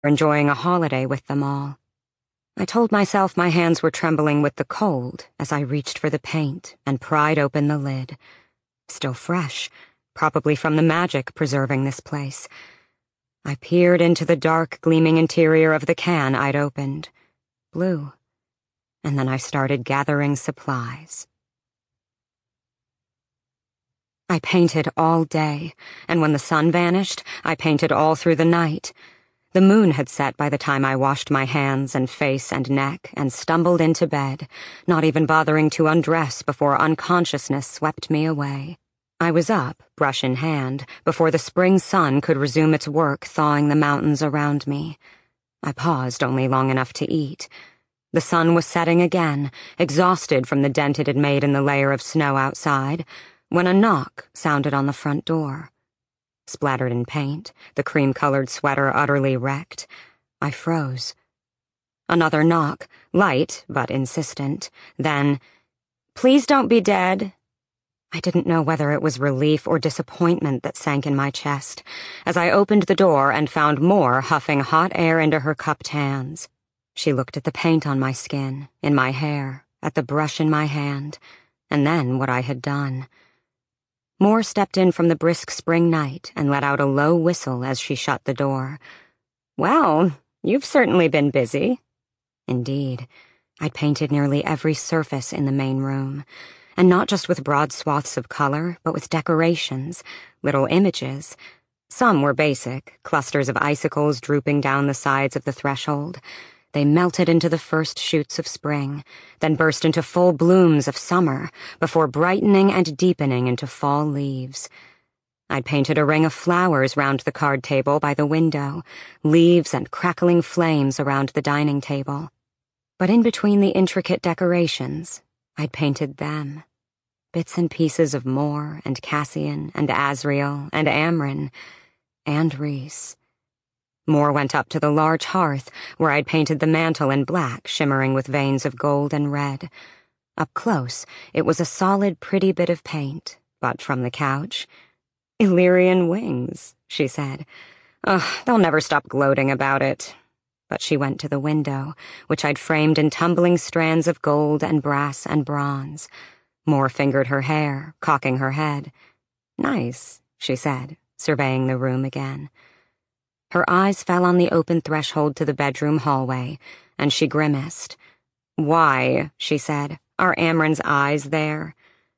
enjoying a holiday with them all. I told myself my hands were trembling with the cold as I reached for the paint and pried open the lid. Still fresh, probably from the magic preserving this place. I peered into the dark, gleaming interior of the can I'd opened. Blue. And then I started gathering supplies. I painted all day, and when the sun vanished, I painted all through the night. The moon had set by the time I washed my hands and face and neck and stumbled into bed, not even bothering to undress before unconsciousness swept me away. I was up, brush in hand, before the spring sun could resume its work thawing the mountains around me. I paused only long enough to eat. The sun was setting again, exhausted from the dent it had made in the layer of snow outside, when a knock sounded on the front door. Splattered in paint, the cream-colored sweater utterly wrecked, I froze. Another knock, light but insistent, then, "Please don't be dead." I didn't know whether it was relief or disappointment that sank in my chest as I opened the door and found Moore huffing hot air into her cupped hands. She looked at the paint on my skin, in my hair, at the brush in my hand, and then what I had done. Moore stepped in from the brisk spring night and let out a low whistle as she shut the door. "Well, you've certainly been busy." Indeed, I'd painted nearly every surface in the main room, and not just with broad swaths of color, but with decorations, little images. Some were basic, clusters of icicles drooping down the sides of the threshold. They melted into the first shoots of spring, then burst into full blooms of summer, before brightening and deepening into fall leaves. I'd painted a ring of flowers round the card table by the window, leaves and crackling flames around the dining table. But in between the intricate decorations, I'd painted them. Bits and pieces of Moore and Cassian and Asriel and Amren and Rhys. Moore went up to the large hearth, where I'd painted the mantel in black, shimmering with veins of gold and red. Up close, it was a solid, pretty bit of paint, but from the couch, "Illyrian wings," she said. "Ugh, they'll never stop gloating about it." But she went to the window, which I'd framed in tumbling strands of gold and brass and bronze. Moore fingered her hair, cocking her head. "Nice," she said, surveying the room again. Her eyes fell on the open threshold to the bedroom hallway, and she grimaced. "Why," she said, "are Amren's eyes there?"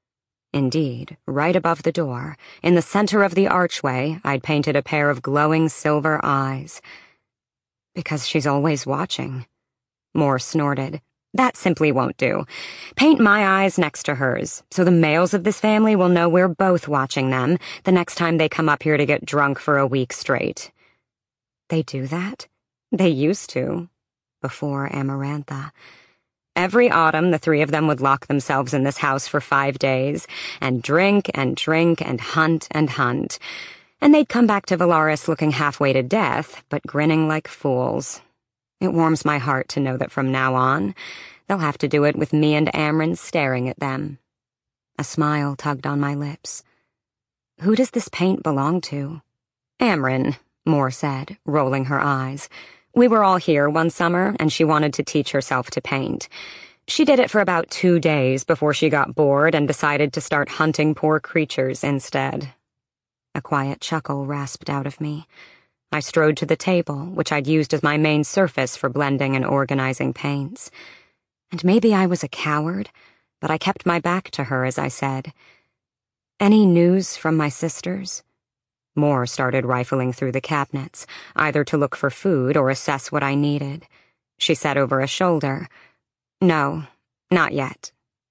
Indeed, right above the door, in the center of the archway, I'd painted a pair of glowing silver eyes. "Because she's always watching." Moore snorted. "That simply won't do. Paint my eyes next to hers, so the males of this family will know we're both watching them the next time they come up here to get drunk for a week straight." "They do that?" "They used to. Before Amarantha. Every autumn, the three of them would lock themselves in this house for 5 days, and drink and drink and hunt and hunt. And they'd come back to Velaris looking halfway to death, but grinning like fools. It warms my heart to know that from now on, they'll have to do it with me and Amren staring at them." A smile tugged on my lips. "Who does this paint belong to?" "Amren," Moore said, rolling her eyes. "We were all here one summer, and she wanted to teach herself to paint. She did it for about 2 days before she got bored and decided to start hunting poor creatures instead." A quiet chuckle rasped out of me. I strode to the table, which I'd used as my main surface for blending and organizing paints. And maybe I was a coward, but I kept my back to her as I said, "Any news from my sisters?" Moore started rifling through the cabinets, either to look for food or assess what I needed. She said over a shoulder, "No, not yet."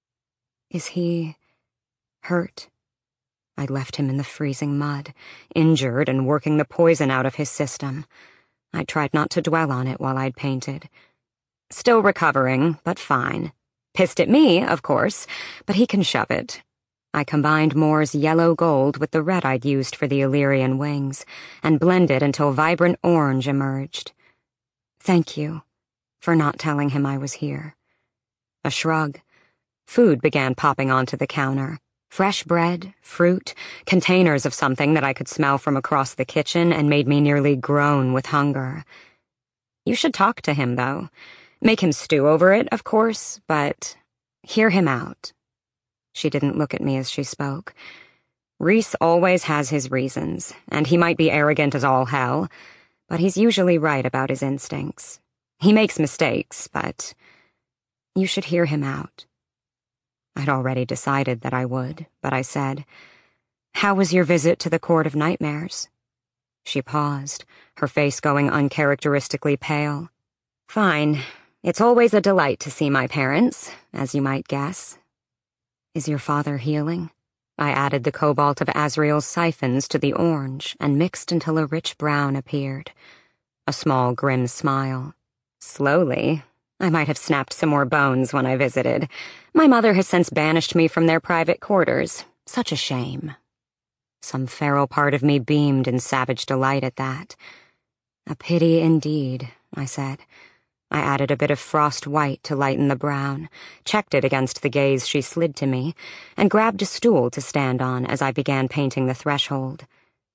"Is he hurt?" I'd left him in the freezing mud, injured and working the poison out of his system. I tried not to dwell on it while I'd painted. "Still recovering, but fine. Pissed at me, of course, but he can shove it." I combined Moore's yellow gold with the red I'd used for the Illyrian wings, and blended until vibrant orange emerged. "Thank you for not telling him I was here." A shrug. Food began popping onto the counter. Fresh bread, fruit, containers of something that I could smell from across the kitchen and made me nearly groan with hunger. You should talk to him, though. Make him stew over it, of course, but hear him out." She didn't look at me as she spoke. "Rhys always has his reasons, and he might be arrogant as all hell, but he's usually right about his instincts. He makes mistakes, but you should hear him out." I'd already decided that I would, but I said, "How was your visit to the Court of Nightmares?" She paused, her face going uncharacteristically pale. "Fine. It's always a delight to see my parents, as you might guess." "Is your father healing?" I added the cobalt of Azriel's siphons to the orange and mixed until a rich brown appeared. A small, grim smile. "Slowly. I might have snapped some more bones when I visited. My mother has since banished me from their private quarters. Such a shame." Some feral part of me beamed in savage delight at that. "A pity indeed," I said. I added a bit of frost white to lighten the brown, checked it against the gaze she slid to me, and grabbed a stool to stand on as I began painting the threshold.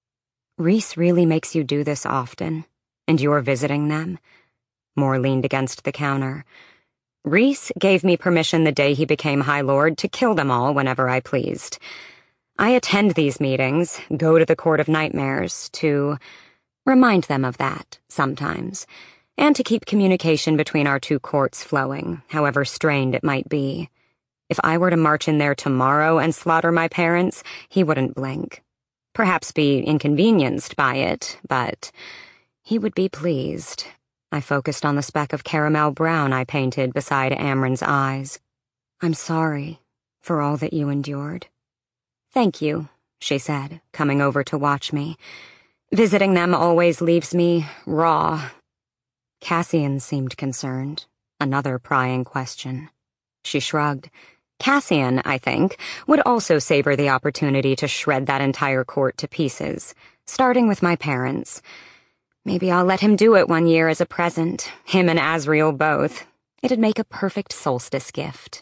"Rhys really makes you do this often, and you're visiting them?" Moore leaned against the counter. "Rhys gave me permission the day he became High Lord to kill them all whenever I pleased. I attend these meetings, go to the Court of Nightmares, to remind them of that, sometimes, and to keep communication between our two courts flowing, however strained it might be. If I were to march in there tomorrow and slaughter my parents, he wouldn't blink. Perhaps be inconvenienced by it, but he would be pleased." I focused on the speck of caramel brown I painted beside Amren's eyes. "I'm sorry for all that you endured." "Thank you," she said, coming over to watch me. "Visiting them always leaves me raw." Cassian seemed concerned. Another prying question. She shrugged. "Cassian, I think, would also savor the opportunity to shred that entire court to pieces, starting with my parents. Maybe I'll let him do it one year as a present, him and Azriel both. It'd make a perfect solstice gift."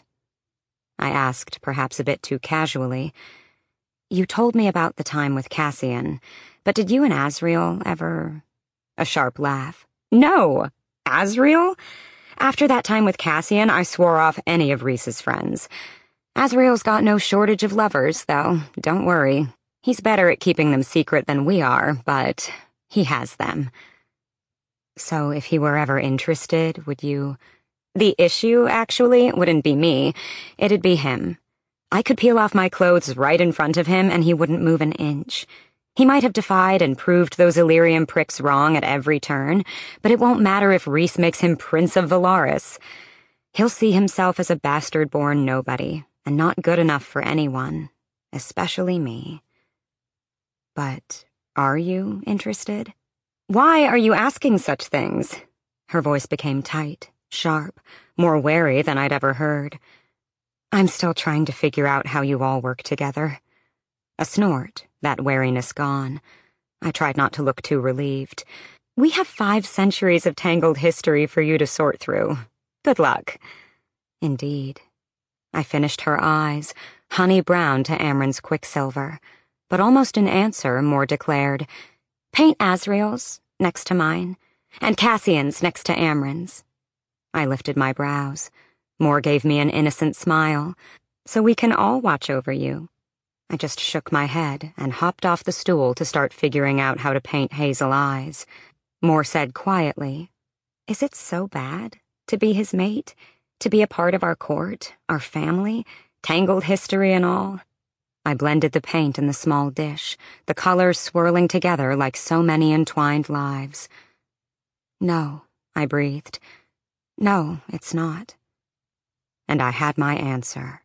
I asked, perhaps a bit too casually, "You told me about the time with Cassian, but did you and Azriel ever—" A sharp laugh. "No! Azriel? After that time with Cassian, I swore off any of Rhys's friends. Azriel's got no shortage of lovers, though, don't worry. He's better at keeping them secret than we are, but he has them." "So if he were ever interested, would you—" "The issue, actually, wouldn't be me. It'd be him. I could peel off my clothes right in front of him and he wouldn't move an inch. He might have defied and proved those Illyrian pricks wrong at every turn, but it won't matter if Rhys makes him Prince of Valaris. He'll see himself as a bastard-born nobody, and not good enough for anyone, especially me." "But are you interested?" "Why are you asking such things?" Her voice became tight, sharp, more wary than I'd ever heard. "I'm still trying to figure out how you all work together." A snort, that wariness gone. I tried not to look too relieved. "We have 5 centuries of tangled history for you to sort through. Good luck." Indeed. I finished her eyes, honey brown to Amren's quicksilver, but almost in answer, Moore declared, "Paint Azriel's next to mine, and Cassian's next to Amren's." I lifted my brows. Moore gave me an innocent smile. "So we can all watch over you." I just shook my head and hopped off the stool to start figuring out how to paint hazel eyes. Moore said quietly, "Is it so bad to be his mate? To be a part of our court, our family, tangled history and all?" I blended the paint in the small dish, the colors swirling together like so many entwined lives. "No," I breathed. "No, it's not." And I had my answer.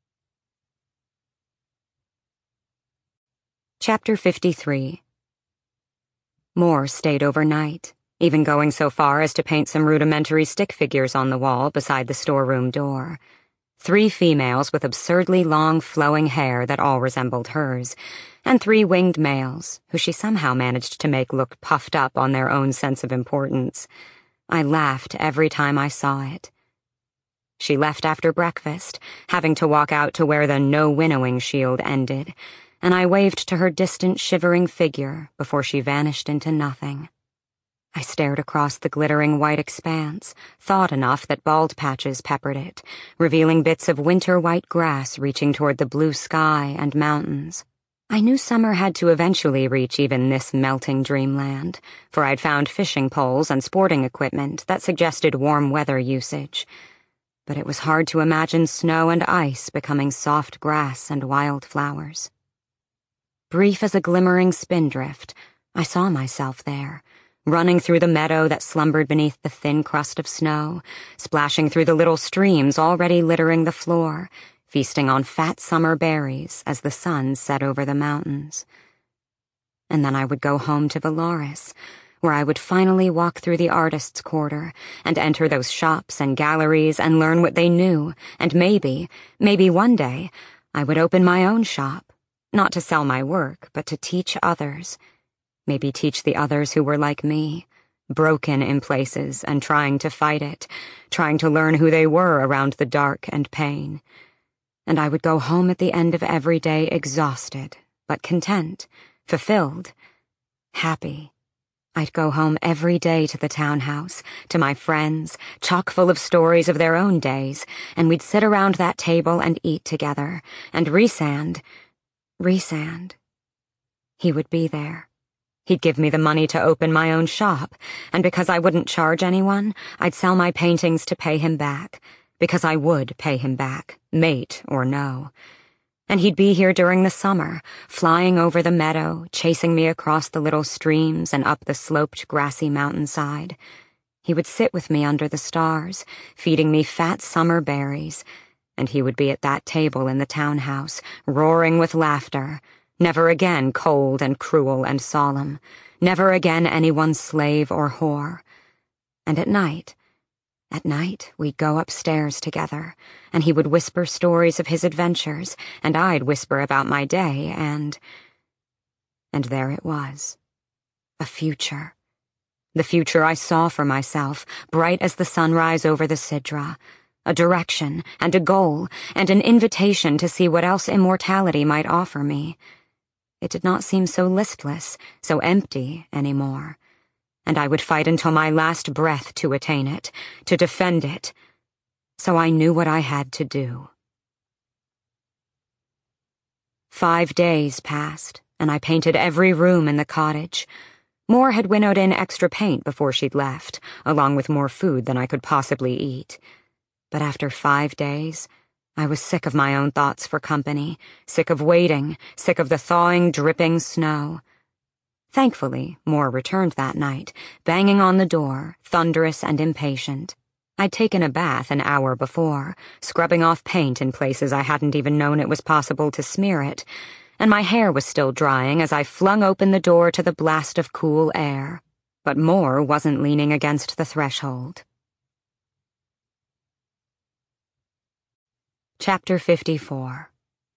Chapter 53. Moore stayed overnight, even going so far as to paint some rudimentary stick figures on the wall beside the storeroom door. 3 females with absurdly long flowing hair that all resembled hers, and 3 winged males, who she somehow managed to make look puffed up on their own sense of importance. I laughed every time I saw it. She left after breakfast, having to walk out to where the no winnowing shield ended, and I waved to her distant shivering figure before she vanished into nothing. I stared across the glittering white expanse, thawed enough that bald patches peppered it, revealing bits of winter-white grass reaching toward the blue sky and mountains. I knew summer had to eventually reach even this melting dreamland, for I'd found fishing poles and sporting equipment that suggested warm weather usage. But it was hard to imagine snow and ice becoming soft grass and wildflowers. Brief as a glimmering spindrift, I saw myself there, running through the meadow that slumbered beneath the thin crust of snow, splashing through the little streams already littering the floor, feasting on fat summer berries as the sun set over the mountains. And then I would go home to Velaris, where I would finally walk through the artist's quarter and enter those shops and galleries and learn what they knew, and maybe one day, I would open my own shop, not to sell my work, but to teach others. Maybe teach the others who were like me, broken in places and trying to fight it, trying to learn who they were around the dark and pain. And I would go home at the end of every day exhausted, but content, fulfilled, happy. I'd go home every day to the townhouse, to my friends, chock full of stories of their own days, and we'd sit around that table and eat together, and Rhysand, he would be there. He'd give me the money to open my own shop, and because I wouldn't charge anyone, I'd sell my paintings to pay him back, because I would pay him back, mate or no. And he'd be here during the summer, flying over the meadow, chasing me across the little streams and up the sloped, grassy mountainside. He would sit with me under the stars, feeding me fat summer berries, and he would be at that table in the townhouse, roaring with laughter, never again cold and cruel and solemn, never again anyone's slave or whore. And at night, we'd go upstairs together, and he would whisper stories of his adventures, and I'd whisper about my day, and there it was. A future. The future I saw for myself, bright as the sunrise over the Sidra. A direction, and a goal, and an invitation to see what else immortality might offer me. It did not seem so listless, so empty anymore. And I would fight until my last breath to attain it, to defend it. So I knew what I had to do. 5 days passed, and I painted every room in the cottage. Moore had winnowed in extra paint before she'd left, along with more food than I could possibly eat. But after 5 days, I was sick of my own thoughts for company, sick of waiting, sick of the thawing, dripping snow. Thankfully, Moore returned that night, banging on the door, thunderous and impatient. I'd taken a bath an hour before, scrubbing off paint in places I hadn't even known it was possible to smear it, and my hair was still drying as I flung open the door to the blast of cool air. But Moore wasn't leaning against the threshold. Chapter 54.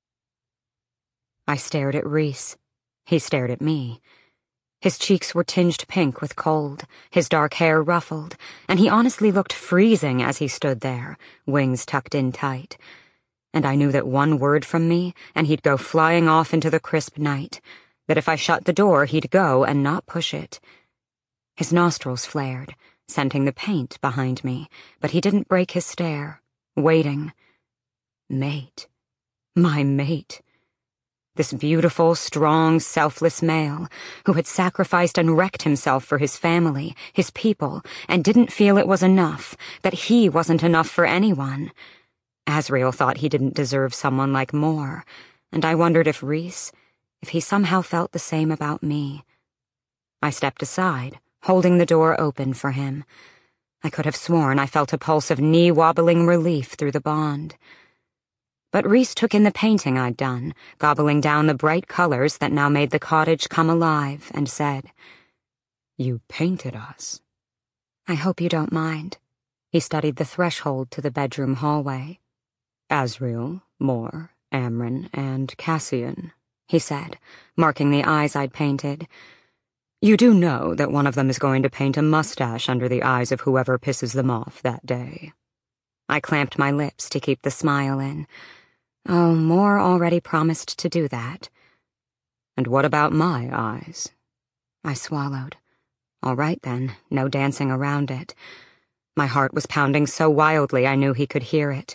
I stared at Rhys. He stared at me. His cheeks were tinged pink with cold, his dark hair ruffled, and he honestly looked freezing as he stood there, wings tucked in tight. And I knew that one word from me, and he'd go flying off into the crisp night, that if I shut the door, he'd go and not push it. His nostrils flared, scenting the paint behind me, but he didn't break his stare, waiting. Mate. My mate. This beautiful, strong, selfless male who had sacrificed and wrecked himself for his family, his people, and didn't feel it was enough, that he wasn't enough for anyone. Asriel thought he didn't deserve someone like Moore, and I wondered if Rhys, if he somehow felt the same about me. I stepped aside, holding the door open for him. I could have sworn I felt a pulse of knee-wobbling relief through the bond. But Rhys took in the painting I'd done, gobbling down the bright colors that now made the cottage come alive, and said, "You painted us." "I hope you don't mind." He studied the threshold to the bedroom hallway. "Asriel, Moore, Amren, and Cassian," he said, marking the eyes I'd painted. "You do know that one of them is going to paint a mustache under the eyes of whoever pisses them off that day." I clamped my lips to keep the smile in. Oh, Moore already promised to do that. "And what about my eyes?" I swallowed. All right then, no dancing around it. My heart was pounding so wildly I knew he could hear it.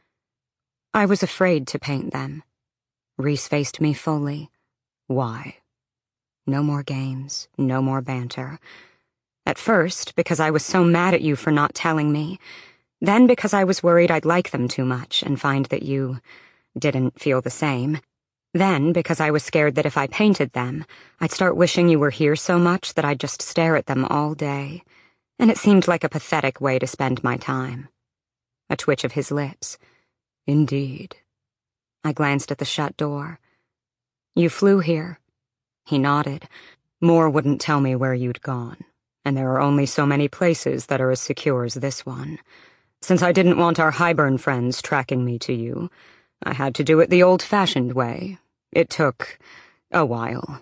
I was afraid to paint them. Rhys faced me fully. Why? No more games, no more banter. At first, because I was so mad at you for not telling me. Then because I was worried I'd like them too much and find that you didn't feel the same. Then because I was scared that if I painted them, I'd start wishing you were here so much that I'd just stare at them all day. And it seemed like a pathetic way to spend my time. A twitch of his lips. Indeed. I glanced at the shut door. You flew here. He nodded. Moore wouldn't tell me where you'd gone, and there are only so many places that are as secure as this one. Since I didn't want our Highburn friends tracking me to you, I had to do it the old-fashioned way. It took a while.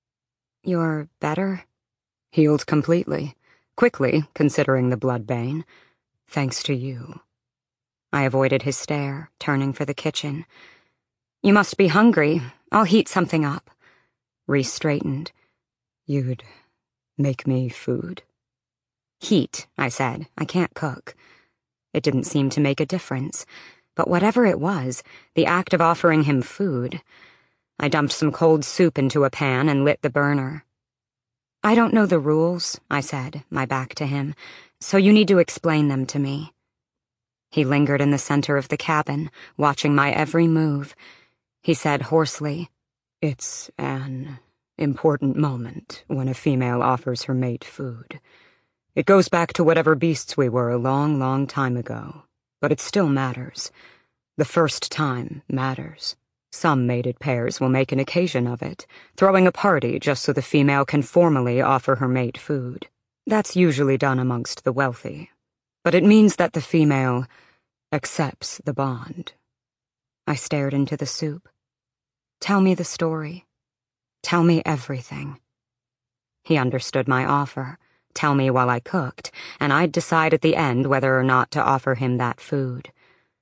You're better? Healed completely. Quickly, considering the bloodbane. Thanks to you. I avoided his stare, turning for the kitchen. You must be hungry. I'll heat something up. Rhys straightened. You'd make me food? Heat, I said. I can't cook. It didn't seem to make a difference. But whatever it was, the act of offering him food. I dumped some cold soup into a pan and lit the burner. I don't know the rules, I said, my back to him, so you need to explain them to me. He lingered in the center of the cabin, watching my every move. He said hoarsely, It's an important moment when a female offers her mate food. It goes back to whatever beasts we were a long, long time ago, but it still matters. The first time matters. Some mated pairs will make an occasion of it, throwing a party just so the female can formally offer her mate food. That's usually done amongst the wealthy. But it means that the female accepts the bond. I stared into the soup. Tell me the story. Tell me everything. He understood my offer. Tell me while I cooked, and I'd decide at the end whether or not to offer him that food.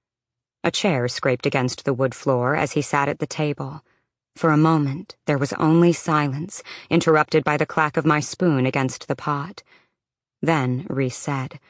A chair scraped against the wood floor as he sat at the table. For a moment, there was only silence, interrupted by the clack of my spoon against the pot. Then Rhys said,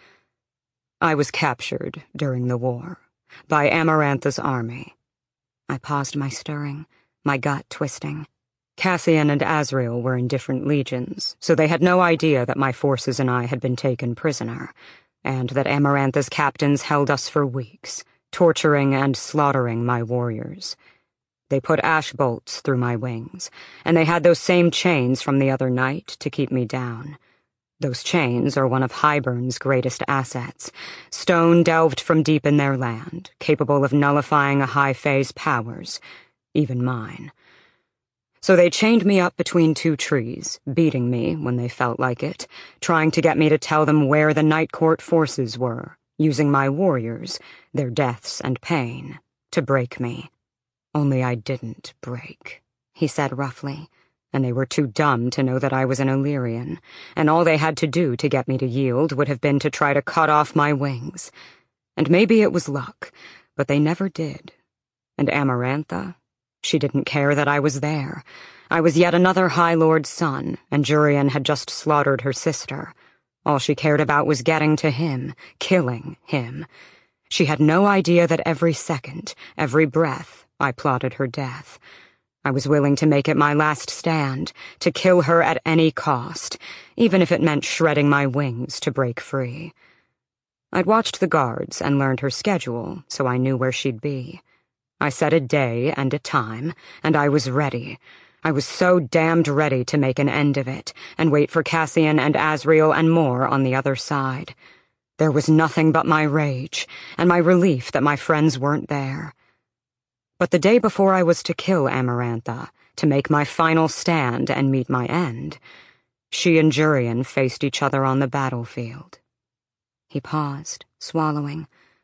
I was captured during the war, by Amarantha's army. I paused my stirring, my gut twisting. Cassian and Azriel were in different legions, so they had no idea that my forces and I had been taken prisoner, and that Amarantha's captains held us for weeks, torturing and slaughtering my warriors. They put ash bolts through my wings, and they had those same chains from the other night to keep me down. Those chains are one of Highburn's greatest assets, stone delved from deep in their land, capable of nullifying a high fae's powers, even mine. So they chained me up between two trees, beating me when they felt like it, trying to get me to tell them where the Night Court forces were, using my warriors, their deaths and pain, to break me. Only I didn't break, he said roughly, and they were too dumb to know that I was an Illyrian, and all they had to do to get me to yield would have been to try to cut off my wings. And maybe it was luck, but they never did. And Amarantha, she didn't care that I was there. I was yet another High Lord's son, and Jurian had just slaughtered her sister. All she cared about was getting to him, killing him. She had no idea that every second, every breath, I plotted her death. I was willing to make it my last stand, to kill her at any cost, even if it meant shredding my wings to break free. I'd watched the guards and learned her schedule, so I knew where she'd be. I set a day and a time, and I was ready. I was so damned ready to make an end of it, and wait for Cassian and Azriel and more on the other side. There was nothing but my rage, and my relief that my friends weren't there. But the day before I was to kill Amarantha, to make my final stand and meet my end, she and Jurian faced each other on the battlefield. He paused, swallowing.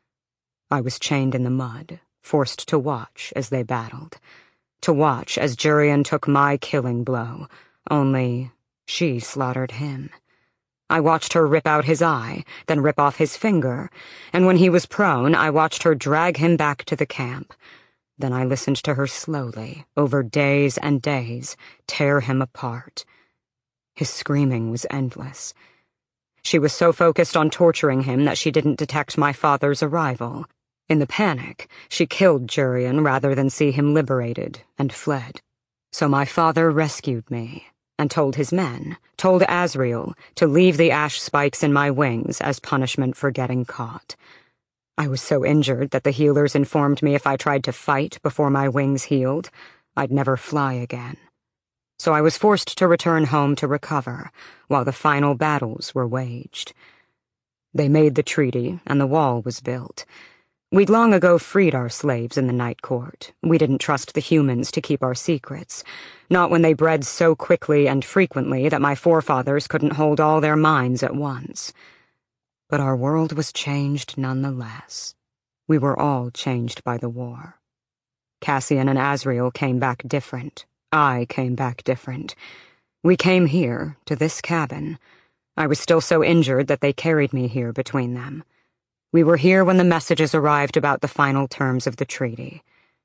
I was chained in the mud, forced to watch as they battled. To watch as Jurian took my killing blow, only she slaughtered him. I watched her rip out his eye, then rip off his finger, and when he was prone, I watched her drag him back to the camp. Then I listened to her slowly, over days and days, tear him apart. His screaming was endless. She was so focused on torturing him that she didn't detect my father's arrival. In the panic, she killed Jurian rather than see him liberated, and fled. So my father rescued me, and told his men, told Asriel, to leave the ash spikes in my wings as punishment for getting caught. I was so injured that the healers informed me if I tried to fight before my wings healed, I'd never fly again. So I was forced to return home to recover, while the final battles were waged. They made the treaty, and the wall was built. We'd long ago freed our slaves in the Night Court. We didn't trust the humans to keep our secrets, not when they bred so quickly and frequently that my forefathers couldn't hold all their minds at once. But our world was changed nonetheless. We were all changed by the war. Cassian and Asriel came back different. I came back different. We came here, to this cabin. I was still so injured that they carried me here between them. We were here when the messages arrived about the final terms of the treaty.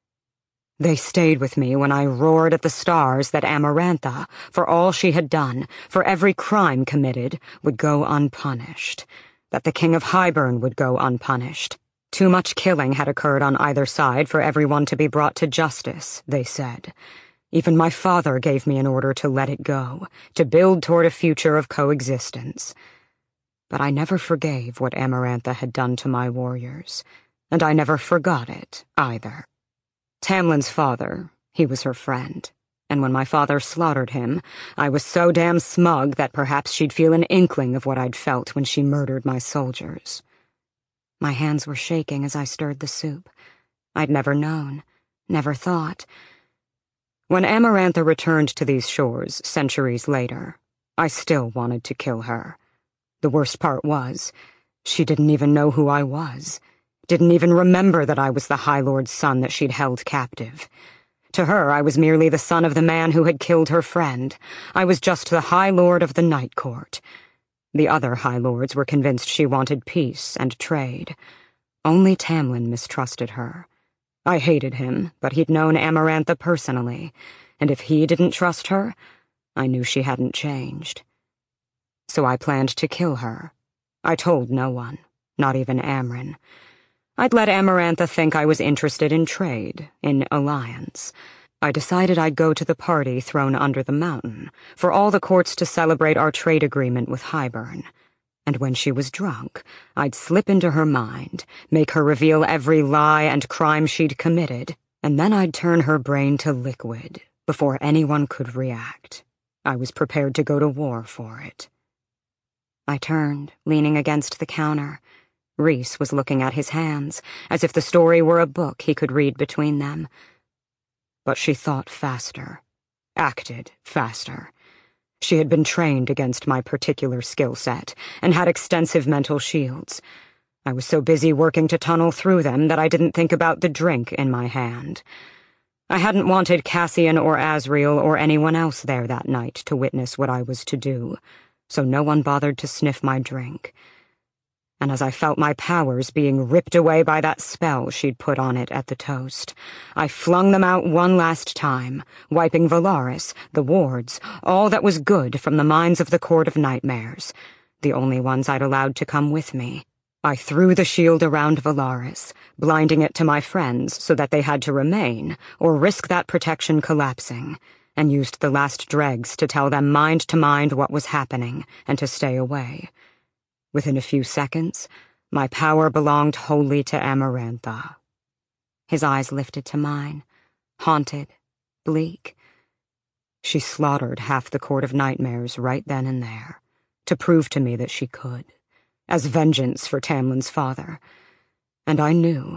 They stayed with me when I roared at the stars that Amarantha, for all she had done, for every crime committed, would go unpunished, that the King of Hybern would go unpunished. Too much killing had occurred on either side for everyone to be brought to justice, they said. Even my father gave me an order to let it go, to build toward a future of coexistence. But I never forgave what Amarantha had done to my warriors, and I never forgot it, either. Tamlin's father, he was her friend, and when my father slaughtered him, I was so damn smug that perhaps she'd feel an inkling of what I'd felt when she murdered my soldiers. My hands were shaking as I stirred the soup. I'd never known, never thought. When Amarantha returned to these shores centuries later, I still wanted to kill her. The worst part was, she didn't even know who I was, didn't even remember that I was the High Lord's son that she'd held captive. To her, I was merely the son of the man who had killed her friend. I was just the High Lord of the Night Court. The other High Lords were convinced she wanted peace and trade. Only Tamlin mistrusted her. I hated him, but he'd known Amarantha personally, and if he didn't trust her, I knew she hadn't changed. So I planned to kill her. I told no one, not even Amren. I'd let Amarantha think I was interested in trade, in alliance. I decided I'd go to the party thrown under the mountain, for all the courts to celebrate our trade agreement with Hybern. And when she was drunk, I'd slip into her mind, make her reveal every lie and crime she'd committed, and then I'd turn her brain to liquid, before anyone could react. I was prepared to go to war for it. I turned, leaning against the counter. Rhys was looking at his hands, as if the story were a book he could read between them. But she thought faster, acted faster. She had been trained against my particular skill set, and had extensive mental shields. I was so busy working to tunnel through them that I didn't think about the drink in my hand. I hadn't wanted Cassian or Asriel or anyone else there that night to witness what I was to do, so no one bothered to sniff my drink. And as I felt my powers being ripped away by that spell she'd put on it at the toast, I flung them out one last time, wiping Valaris, the wards, all that was good from the minds of the Court of Nightmares, the only ones I'd allowed to come with me. I threw the shield around Valaris, blinding it to my friends so that they had to remain, or risk that protection collapsing, and used the last dregs to tell them mind to mind what was happening, and to stay away. Within a few seconds, my power belonged wholly to Amarantha. His eyes lifted to mine, haunted, bleak. She slaughtered half the Court of Nightmares right then and there, to prove to me that she could, as vengeance for Tamlin's father. And I knew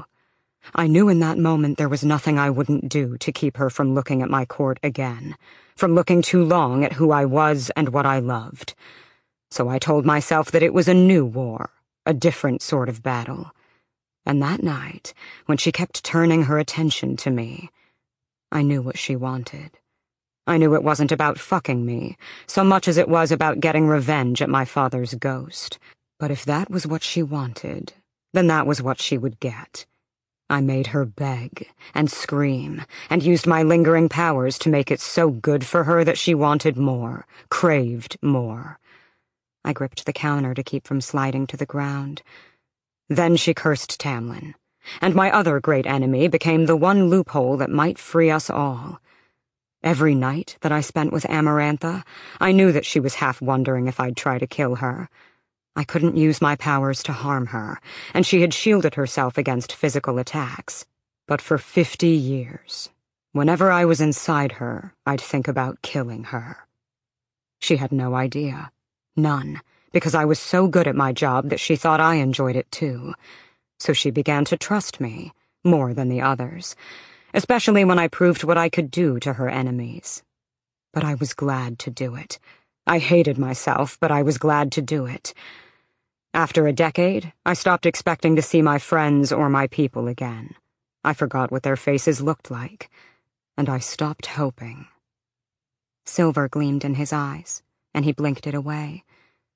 in that moment there was nothing I wouldn't do to keep her from looking at my court again, from looking too long at who I was and what I loved. So I told myself that it was a new war, a different sort of battle. And that night, when she kept turning her attention to me, I knew what she wanted. I knew it wasn't about fucking me, so much as it was about getting revenge at my father's ghost. But if that was what she wanted, then that was what she would get. I made her beg and scream and used my lingering powers to make it so good for her that she wanted more, craved more. I gripped the counter to keep from sliding to the ground. Then she cursed Tamlin, and my other great enemy became the one loophole that might free us all. Every night that I spent with Amarantha, I knew that she was half wondering if I'd try to kill her. I couldn't use my powers to harm her, and she had shielded herself against physical attacks. But for 50 years, whenever I was inside her, I'd think about killing her. She had no idea. None, because I was so good at my job that she thought I enjoyed it too. So she began to trust me, more than the others, especially when I proved what I could do to her enemies. But I was glad to do it. I hated myself, but I was glad to do it. After a decade, I stopped expecting to see my friends or my people again. I forgot what their faces looked like, and I stopped hoping. Silver gleamed in his eyes, and he blinked it away.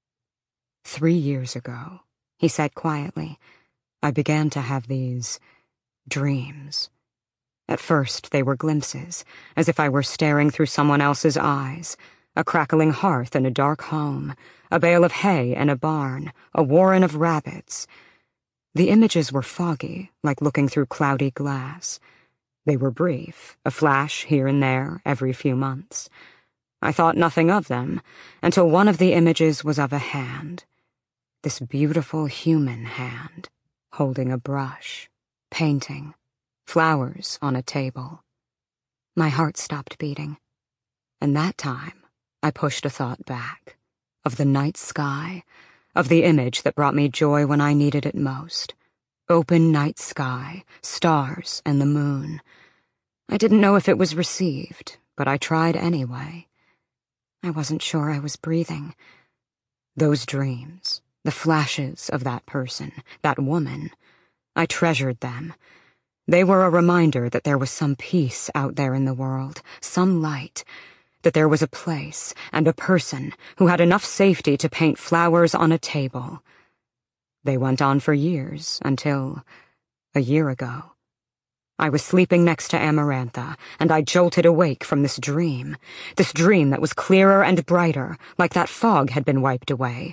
3 years ago, he said quietly, I began to have these dreams. At first, they were glimpses, as if I were staring through someone else's eyes, a crackling hearth in a dark home, a bale of hay in a barn, a warren of rabbits. The images were foggy, like looking through cloudy glass. They were brief, a flash here and there every few months. I thought nothing of them, until one of the images was of a hand. This beautiful human hand, holding a brush, painting, flowers on a table. My heart stopped beating, and that time I pushed a thought back, of the night sky, of the image that brought me joy when I needed it most. Open night sky, stars, and the moon. I didn't know if it was received, but I tried anyway. I wasn't sure I was breathing. Those dreams, the flashes of that person, that woman, I treasured them. They were a reminder that there was some peace out there in the world, some light, that there was a place and a person who had enough safety to paint flowers on a table. They went on for years, until a year ago. I was sleeping next to Amarantha, and I jolted awake from this dream that was clearer and brighter, like that fog had been wiped away.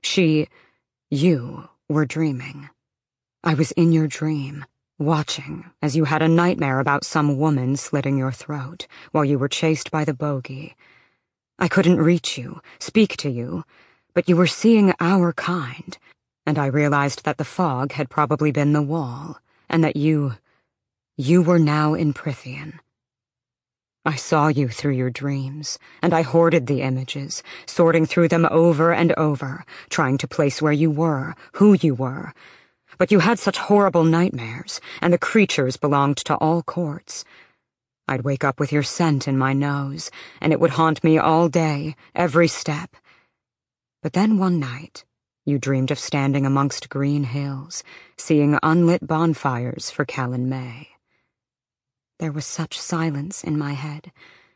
You were dreaming. I was in your dream, watching as you had a nightmare about some woman slitting your throat while you were chased by the bogey. I couldn't reach you, speak to you, but you were seeing our kind, and I realized that the fog had probably been the wall, and that you were now in Prythian. I saw you through your dreams, and I hoarded the images, sorting through them over and over, trying to place where you were, who you were. But you had such horrible nightmares, and the creatures belonged to all courts. I'd wake up with your scent in my nose, and it would haunt me all day, every step. But then one night, you dreamed of standing amongst green hills, seeing unlit bonfires for Callan May. There was such silence in my head.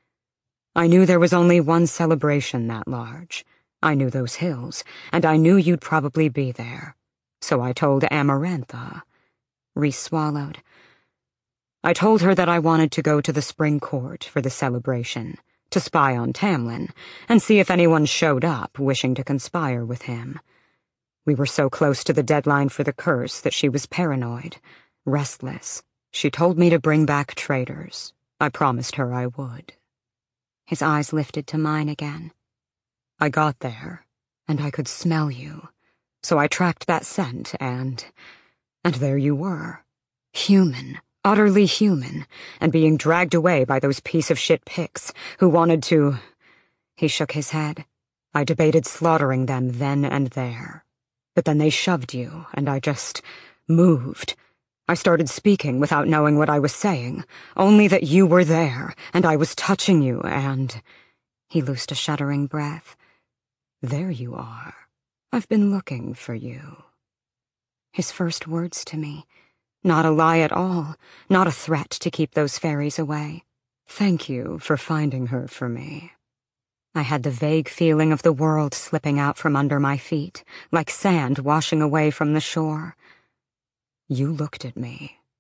I knew there was only one celebration that large. I knew those hills, and I knew you'd probably be there. So I told Amarantha. Rhys swallowed. I told her that I wanted to go to the spring court for the celebration, to spy on Tamlin, and see if anyone showed up wishing to conspire with him. We were so close to the deadline for the curse that she was paranoid, restless. She told me to bring back traitors. I promised her I would. His eyes lifted to mine again. I got there, and I could smell you. So I tracked that scent, and there you were. Human, utterly human, and being dragged away by those piece-of-shit Picts who wanted to... He shook his head. I debated slaughtering them then and there. But then they shoved you, and I just moved. I started speaking without knowing what I was saying, only that you were there, and I was touching you, and... He loosed a shuddering breath. There you are. I've been looking for you. His first words to me. Not a lie at all, not a threat to keep those fairies away. Thank you for finding her for me. I had the vague feeling of the world slipping out from under my feet, like sand washing away from the shore. You looked at me,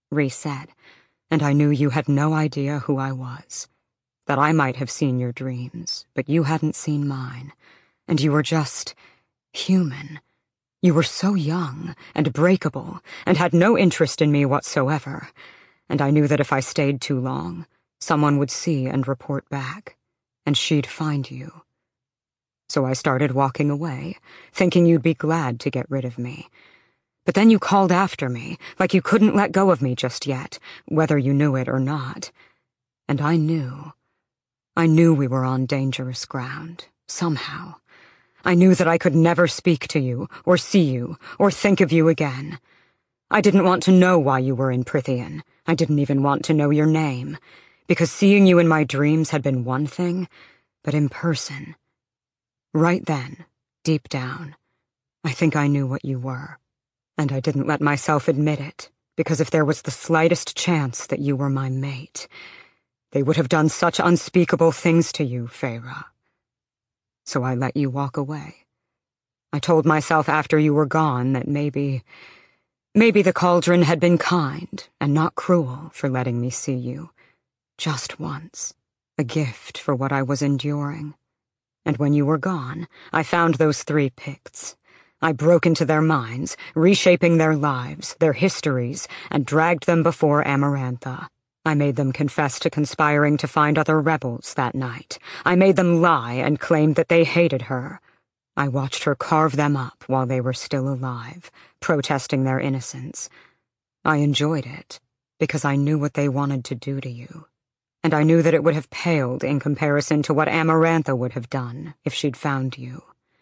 Rhys said, and I knew you had no idea who I was. That I might have seen your dreams, but you hadn't seen mine, and you were just human. You were so young and breakable and had no interest in me whatsoever, and I knew that if I stayed too long, someone would see and report back, and she'd find you. So I started walking away, thinking you'd be glad to get rid of me. But then you called after me, like you couldn't let go of me just yet, whether you knew it or not. And I knew we were on dangerous ground, somehow. I knew that I could never speak to you, or see you, or think of you again. I didn't want to know why you were in Prythian. I didn't even want to know your name, because seeing you in my dreams had been one thing, but in person. Right then, deep down, I think I knew what you were, and I didn't let myself admit it, because if there was the slightest chance that you were my mate, they would have done such unspeakable things to you, Feyre. So I let you walk away. I told myself after you were gone that maybe the cauldron had been kind and not cruel for letting me see you. Just once. A gift for what I was enduring. And when you were gone, I found those 3 Picts. I broke into their minds, reshaping their lives, their histories, and dragged them before Amarantha. I made them confess to conspiring to find other rebels that night. I made them lie and claim that they hated her. I watched her carve them up while they were still alive, protesting their innocence. I enjoyed it, because I knew what they wanted to do to you. And I knew that it would have paled in comparison to what Amarantha would have done if she'd found you.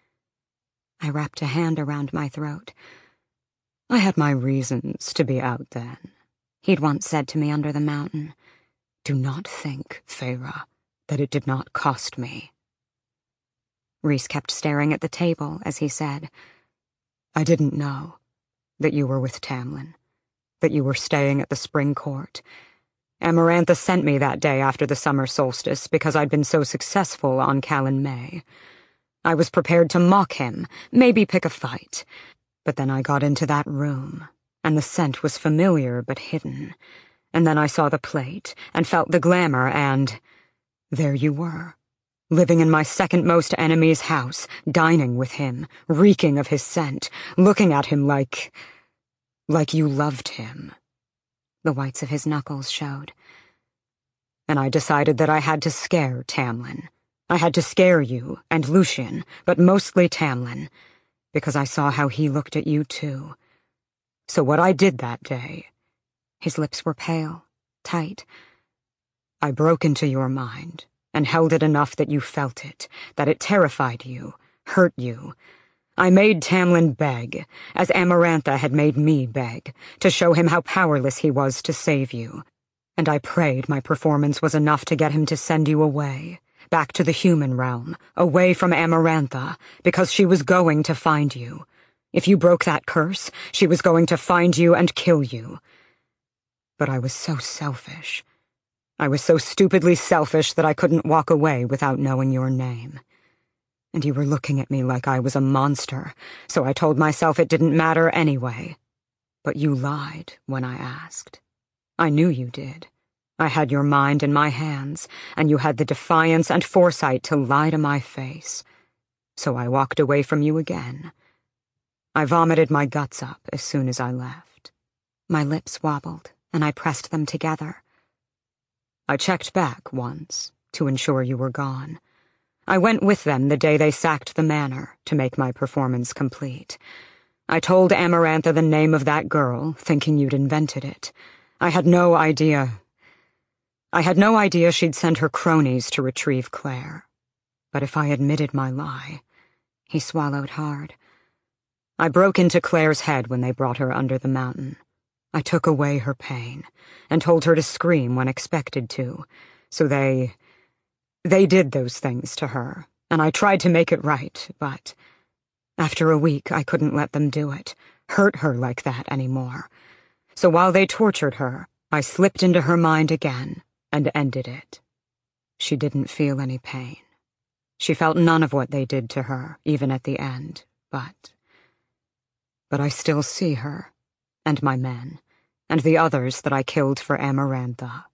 I wrapped a hand around my throat. I had my reasons to be out then. He'd once said to me under the mountain, "Do not think, Feyre, that it did not cost me." Rhys kept staring at the table as he said, "I didn't know that you were with Tamlin, that you were staying at the Spring Court. Amarantha sent me that day after the summer solstice because I'd been so successful on Callan May. I was prepared to mock him, maybe pick a fight, but then I got into that room, and the scent was familiar but hidden, and then I saw the plate and felt the glamour, and there you were, living in my second-most enemy's house, dining with him, reeking of his scent, looking at him like you loved him." The whites of his knuckles showed. "And I decided that I had to scare Tamlin. I had to scare you and Lucien, but mostly Tamlin, because I saw how he looked at you too. So what I did that day," his lips were pale, tight, "I broke into your mind and held it enough that you felt it, that it terrified you, hurt you. I made Tamlin beg, as Amarantha had made me beg, to show him how powerless he was to save you. And I prayed my performance was enough to get him to send you away, back to the human realm, away from Amarantha, because she was going to find you. If you broke that curse, she was going to find you and kill you. But I was so selfish. I was so stupidly selfish that I couldn't walk away without knowing your name. And you were looking at me like I was a monster, so I told myself it didn't matter anyway. But you lied when I asked. I knew you did. I had your mind in my hands, and you had the defiance and foresight to lie to my face. So I walked away from you again. I vomited my guts up as soon as I left." My lips wobbled, and I pressed them together. "I checked back once, to ensure you were gone. I went with them the day they sacked the manor, to make my performance complete. I told Amarantha the name of that girl, thinking you'd invented it. I had no idea she'd send her cronies to retrieve Claire. But if I admitted my lie..." He swallowed hard. "I broke into Claire's head when they brought her under the mountain. I took away her pain, and told her to scream when expected to, so they did those things to her, and I tried to make it right, but after a week I couldn't let them do it, hurt her like that anymore. So while they tortured her, I slipped into her mind again and ended it. She didn't feel any pain. She felt none of what they did to her, even at the end, but I still see her, and my men, and the others that I killed for Amarantha."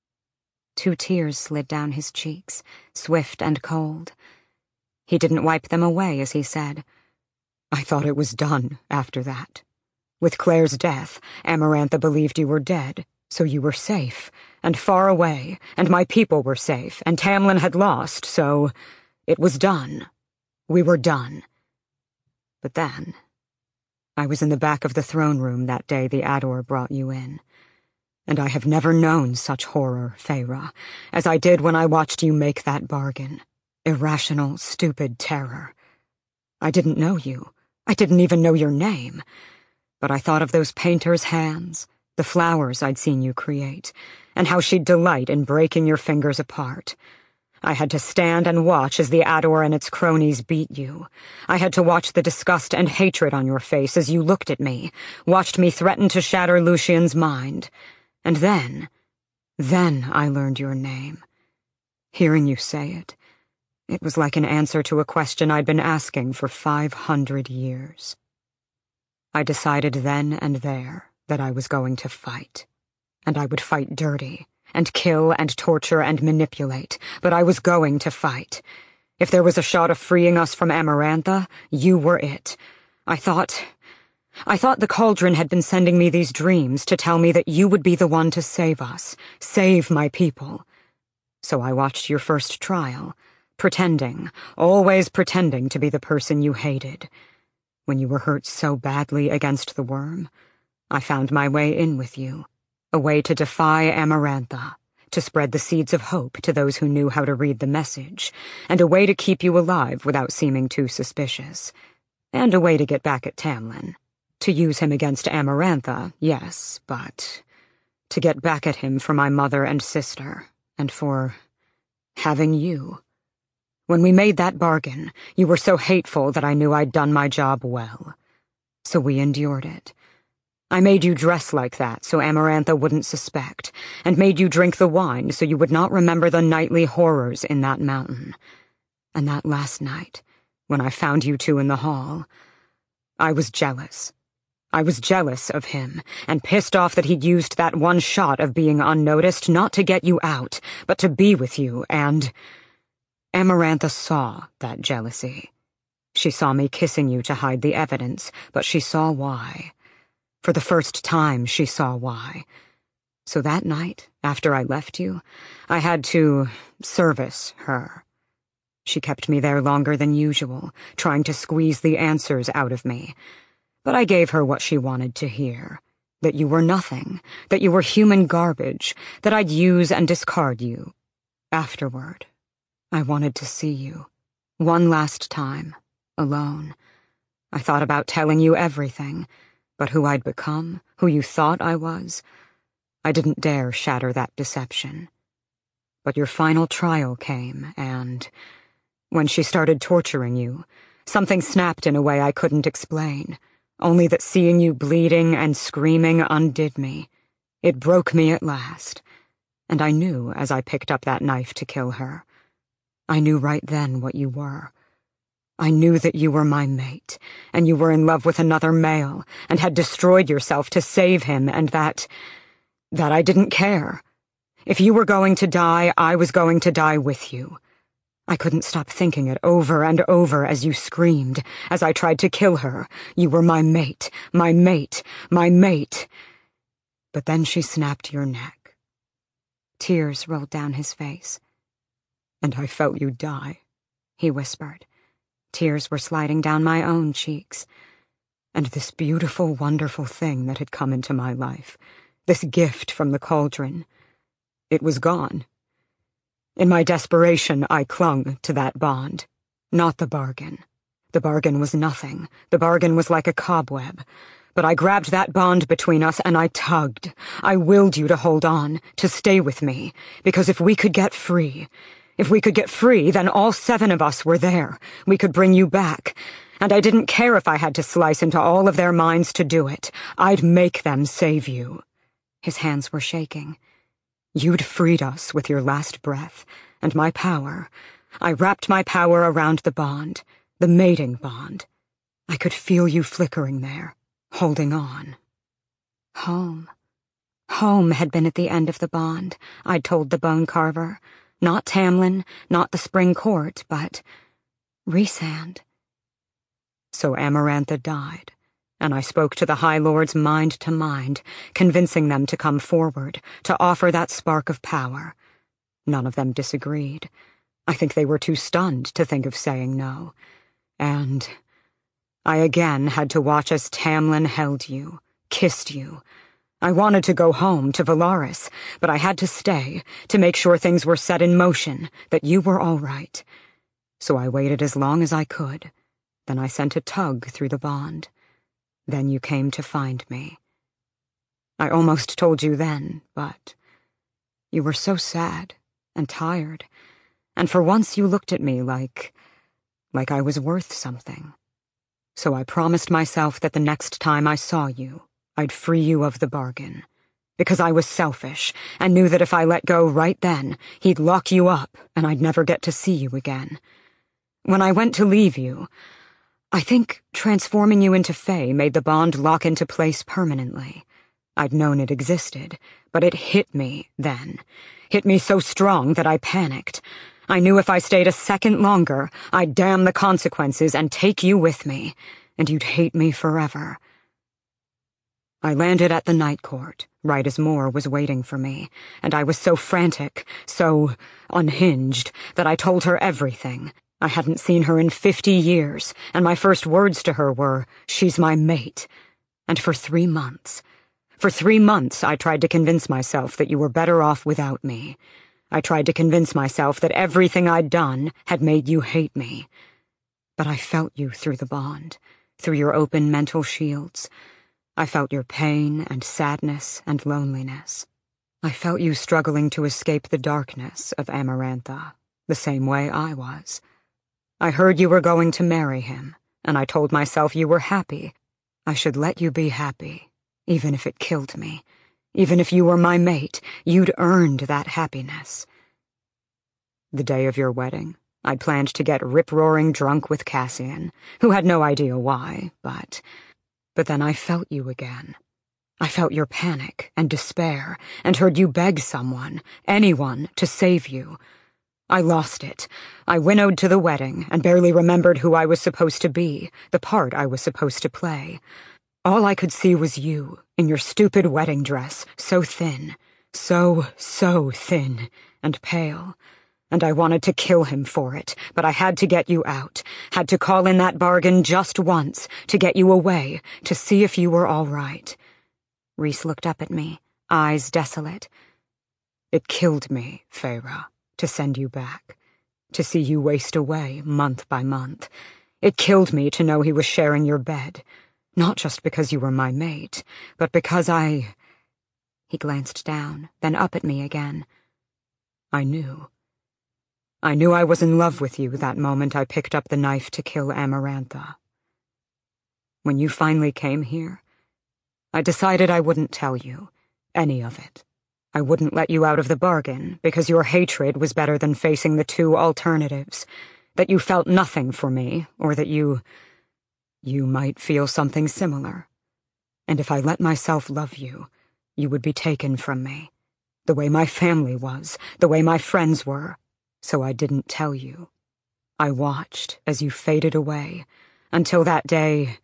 2 tears slid down his cheeks, swift and cold. He didn't wipe them away as he said, "I thought it was done after that. With Claire's death, Amarantha believed you were dead, so you were safe, and far away, and my people were safe, and Tamlin had lost, so it was done. We were done. But then, I was in the back of the throne room that day the Ador brought you in, and I have never known such horror, Feyre, as I did when I watched you make that bargain. Irrational, stupid terror. I didn't know you. I didn't even know your name. But I thought of those painters' hands, the flowers I'd seen you create, and how she'd delight in breaking your fingers apart. I had to stand and watch as the Ador and its cronies beat you. I had to watch the disgust and hatred on your face as you looked at me, watched me threaten to shatter Lucien's mind. And then I learned your name. Hearing you say it, it was like an answer to a question I'd been asking for 500 years. I decided then and there that I was going to fight. And I would fight dirty, and kill and torture and manipulate, but I was going to fight. If there was a shot of freeing us from Amarantha, you were it. I thought the Cauldron had been sending me these dreams to tell me that you would be the one to save us, save my people. So I watched your first trial, pretending, always pretending to be the person you hated. When you were hurt so badly against the worm, I found my way in with you, a way to defy Amarantha, to spread the seeds of hope to those who knew how to read the message, and a way to keep you alive without seeming too suspicious, and a way to get back at Tamlin. To use him against Amarantha, yes, but to get back at him for my mother and sister, and for having you. When we made that bargain, you were so hateful that I knew I'd done my job well. So we endured it. I made you dress like that so Amarantha wouldn't suspect, and made you drink the wine so you would not remember the nightly horrors in that mountain. And that last night, when I found you two in the hall, I was jealous. I was jealous of him, and pissed off that he'd used that one shot of being unnoticed not to get you out, but to be with you, and Amarantha saw that jealousy. She saw me kissing you to hide the evidence, but she saw why. For the first time, she saw why. So that night, after I left you, I had to service her. She kept me there longer than usual, trying to squeeze the answers out of me. But I gave her what she wanted to hear. That you were nothing, that you were human garbage, that I'd use and discard you. Afterward, I wanted to see you. One last time, alone. I thought about telling you everything, but who I'd become, who you thought I was, I didn't dare shatter that deception. But your final trial came, and when she started torturing you, something snapped in a way I couldn't explain, only that seeing you bleeding and screaming undid me. It broke me at last, and I knew as I picked up that knife to kill her. I knew right then what you were. I knew that you were my mate, and you were in love with another male, and had destroyed yourself to save him, and that I didn't care. If you were going to die, I was going to die with you. I couldn't stop thinking it over and over as you screamed, as I tried to kill her. You were my mate, my mate, my mate. But then she snapped your neck. Tears rolled down his face. And I felt you die, he whispered. Tears were sliding down my own cheeks. And this beautiful, wonderful thing that had come into my life, this gift from the Cauldron, it was gone. In my desperation, I clung to that bond, not the bargain. The bargain was nothing. The bargain was like a cobweb. But I grabbed that bond between us and I tugged. I willed you to hold on, to stay with me, because if we could get free, then all 7 of us were there. We could bring you back. And I didn't care if I had to slice into all of their minds to do it. I'd make them save you. His hands were shaking. You'd freed us with your last breath, and my power. I wrapped my power around the bond, the mating bond. I could feel you flickering there, holding on. Home, Home had been at the end of the bond, I'd told the bone carver. Not Tamlin, not the Spring Court, but Rhysand. So Amarantha died, and I spoke to the High Lords mind to mind, convincing them to come forward, to offer that spark of power. None of them disagreed. I think they were too stunned to think of saying no. And I again had to watch as Tamlin held you, kissed you. I wanted to go home to Velaris, but I had to stay, to make sure things were set in motion, that you were all right. So I waited as long as I could. Then I sent a tug through the bond. Then you came to find me. I almost told you then, but you were so sad and tired, and for once you looked at me like I was worth something. So I promised myself that the next time I saw you, I'd free you of the bargain. Because I was selfish, and knew that if I let go right then, he'd lock you up, and I'd never get to see you again. When I went to leave you, I think transforming you into Fae made the bond lock into place permanently. I'd known it existed, but it hit me then. Hit me so strong that I panicked. I knew if I stayed a second longer, I'd damn the consequences and take you with me, and you'd hate me forever. I landed at the Night Court, right as Mor was waiting for me, and I was so frantic, so unhinged, that I told her everything. I hadn't seen her in 50 years, and my first words to her were, "She's my mate." And for 3 months, I tried to convince myself that you were better off without me. I tried to convince myself that everything I'd done had made you hate me. But I felt you through the bond, through your open mental shields. I felt your pain and sadness and loneliness. I felt you struggling to escape the darkness of Amarantha, the same way I was. I heard you were going to marry him, and I told myself you were happy. I should let you be happy, even if it killed me. Even if you were my mate, you'd earned that happiness. The day of your wedding, I'd planned to get rip-roaring drunk with Cassian, who had no idea why, but then I felt you again. I felt your panic and despair, and heard you beg someone, anyone, to save you. I lost it. I winnowed to the wedding, and barely remembered who I was supposed to be, the part I was supposed to play. All I could see was you, in your stupid wedding dress, so thin, so thin, and pale. And I wanted to kill him for it, but I had to get you out, had to call in that bargain just once, to get you away, to see if you were all right. Rhys looked up at me, eyes desolate. It killed me, Feyre, to send you back, to see you waste away month by month. It killed me to know he was sharing your bed, not just because you were my mate, but because I... He glanced down, then up at me again. I knew I was in love with you that moment I picked up the knife to kill Amarantha. When you finally came here, I decided I wouldn't tell you any of it. I wouldn't let you out of the bargain because your hatred was better than facing the 2 alternatives, that you felt nothing for me, or that you might feel something similar. And if I let myself love you, you would be taken from me, the way my family was, the way my friends were. So I didn't tell you. I watched as you faded away, until that day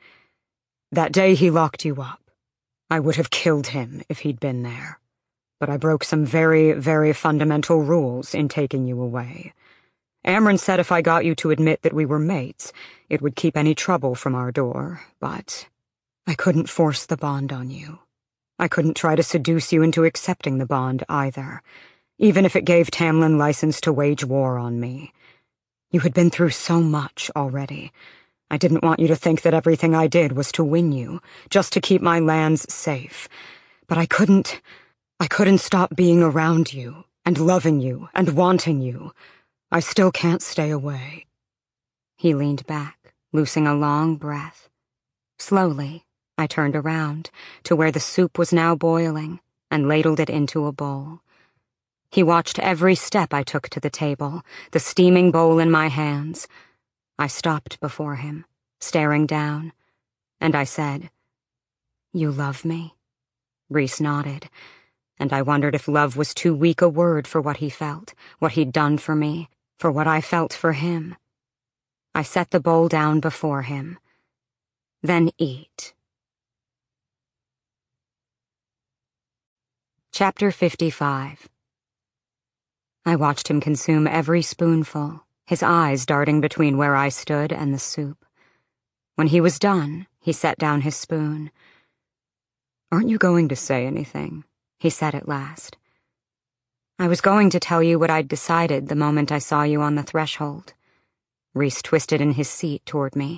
he locked you up. I would have killed him if he'd been there. But I broke some very, very fundamental rules in taking you away. Amren said if I got you to admit that we were mates, it would keep any trouble from our door, but I couldn't force the bond on you. I couldn't try to seduce you into accepting the bond either, even if it gave Tamlin license to wage war on me. You had been through so much already. I didn't want you to think that everything I did was to win you, just to keep my lands safe. But I couldn't stop being around you, and loving you, and wanting you. I still can't stay away. He leaned back, loosing a long breath. Slowly, I turned around, to where the soup was now boiling, and ladled it into a bowl. He watched every step I took to the table, the steaming bowl in my hands. I stopped before him, staring down, and I said, "You love me?" Rhys nodded. and I wondered if love was too weak a word for what he felt, what he'd done for me, for what I felt for him. I set the bowl down before him. Then eat. Chapter 55. I watched him consume every spoonful, his eyes darting between where I stood and the soup. When he was done, he set down his spoon. "Aren't you going to say anything?" he said at last. "I was going to tell you what I'd decided the moment I saw you on the threshold." Rhys twisted in his seat toward me.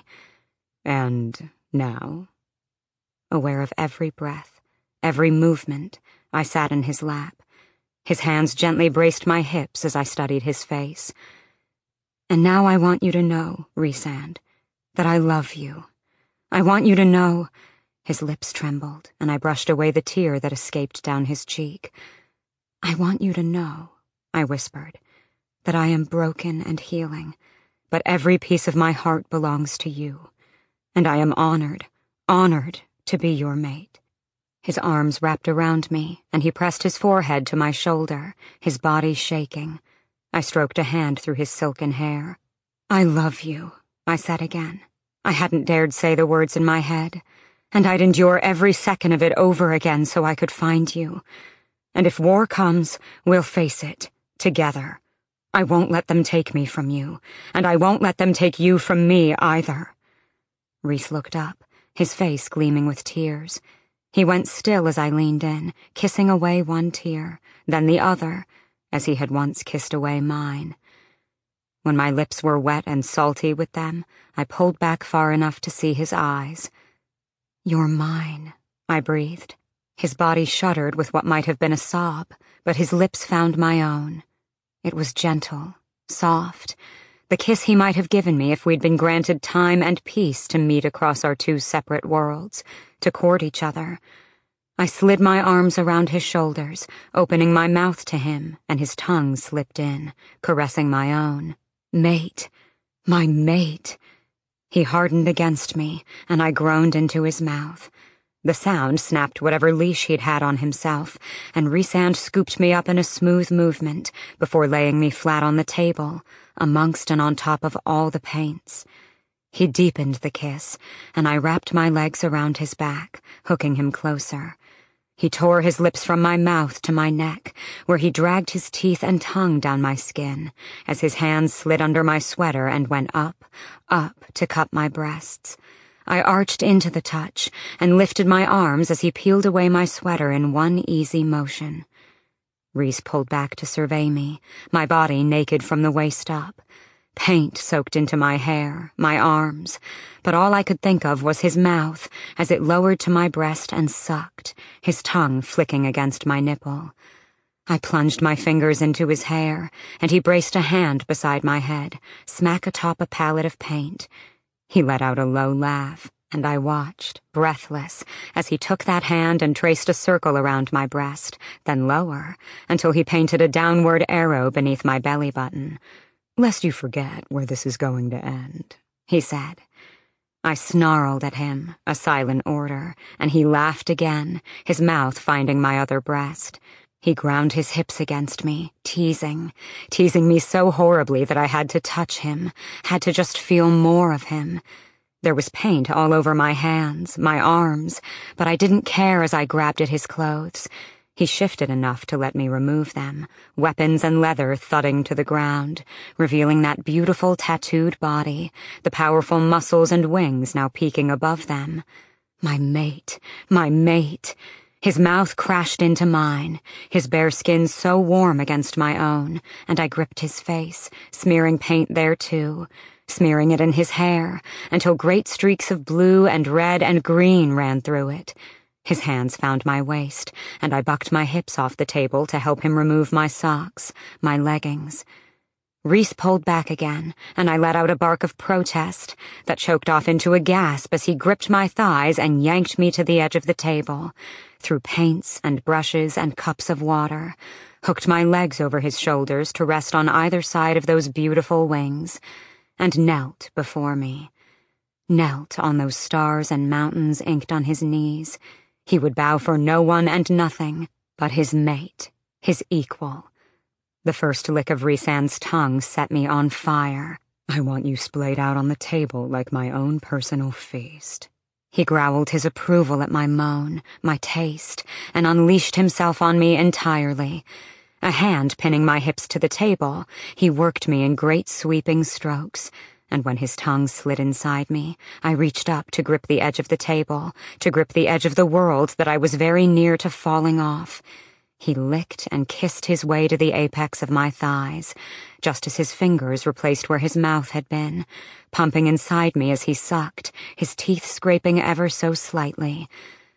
"And now?" Aware of every breath, every movement, I sat in his lap. His hands gently braced my hips as I studied his face. "And now I want you to know, Rhysand, that I love you. I want you to know—" His lips trembled, and I brushed away the tear that escaped down his cheek. "I want you to know," I whispered, "that I am broken and healing, but every piece of my heart belongs to you, and I am honored to be your mate." His arms wrapped around me, and he pressed his forehead to my shoulder, his body shaking. I stroked a hand through his silken hair. "I love you," I said again. I hadn't dared say the words in my head, and I'd endure every second of it over again so I could find you. And if war comes, we'll face it, together. I won't let them take me from you, and I won't let them take you from me either. Rhys looked up, his face gleaming with tears. He went still as I leaned in, kissing away one tear, then the other, as he had once kissed away mine. When my lips were wet and salty with them, I pulled back far enough to see his eyes. "You're mine," I breathed. His body shuddered with what might have been a sob, but his lips found my own. It was gentle, soft, the kiss he might have given me if we'd been granted time and peace to meet across our two separate worlds, to court each other. I slid my arms around his shoulders, opening my mouth to him, and his tongue slipped in, caressing my own. Mate, my mate. He hardened against me, and I groaned into his mouth. The sound snapped whatever leash he'd had on himself, and Rhysand scooped me up in a smooth movement before laying me flat on the table, amongst and on top of all the paints. He deepened the kiss, and I wrapped my legs around his back, hooking him closer. He tore his lips from my mouth to my neck, where he dragged his teeth and tongue down my skin, as his hands slid under my sweater and went up to cup my breasts. I arched into the touch and lifted my arms as he peeled away my sweater in one easy motion. Rhys pulled back to survey me, my body naked from the waist up. Paint soaked into my hair, my arms, but all I could think of was his mouth as it lowered to my breast and sucked, his tongue flicking against my nipple. I plunged my fingers into his hair, and he braced a hand beside my head, smack atop a palette of paint. He let out a low laugh, and I watched, breathless, as he took that hand and traced a circle around my breast, then lower, until he painted a downward arrow beneath my belly button. "Lest you forget where this is going to end," he said. I snarled at him, a silent order, and he laughed again, his mouth finding my other breast. He ground his hips against me, teasing me so horribly that I had to touch him, had to just feel more of him. There was paint all over my hands, my arms, but I didn't care as I grabbed at his clothes. He shifted enough to let me remove them, weapons and leather thudding to the ground, revealing that beautiful tattooed body, the powerful muscles and wings now peeking above them. My mate, my mate. His mouth crashed into mine, his bare skin so warm against my own, and I gripped his face, smearing paint there too, smearing it in his hair, until great streaks of blue and red and green ran through it. His hands found my waist, and I bucked my hips off the table to help him remove my socks, my leggings. Rhys pulled back again, and I let out a bark of protest that choked off into a gasp as he gripped my thighs and yanked me to the edge of the table, through paints and brushes and cups of water, hooked my legs over his shoulders to rest on either side of those beautiful wings, and knelt before me. Knelt on those stars and mountains inked on his knees. He would bow for no one and nothing, but his mate, his equal. The first lick of Rhysand's tongue set me on fire. "I want you splayed out on the table like my own personal feast." He growled his approval at my moan, my taste, and unleashed himself on me entirely. A hand pinning my hips to the table, he worked me in great sweeping strokes, and when his tongue slid inside me, I reached up to grip the edge of the table, to grip the edge of the world that I was very near to falling off. He licked and kissed his way to the apex of my thighs, just as his fingers replaced where his mouth had been, pumping inside me as he sucked, his teeth scraping ever so slightly.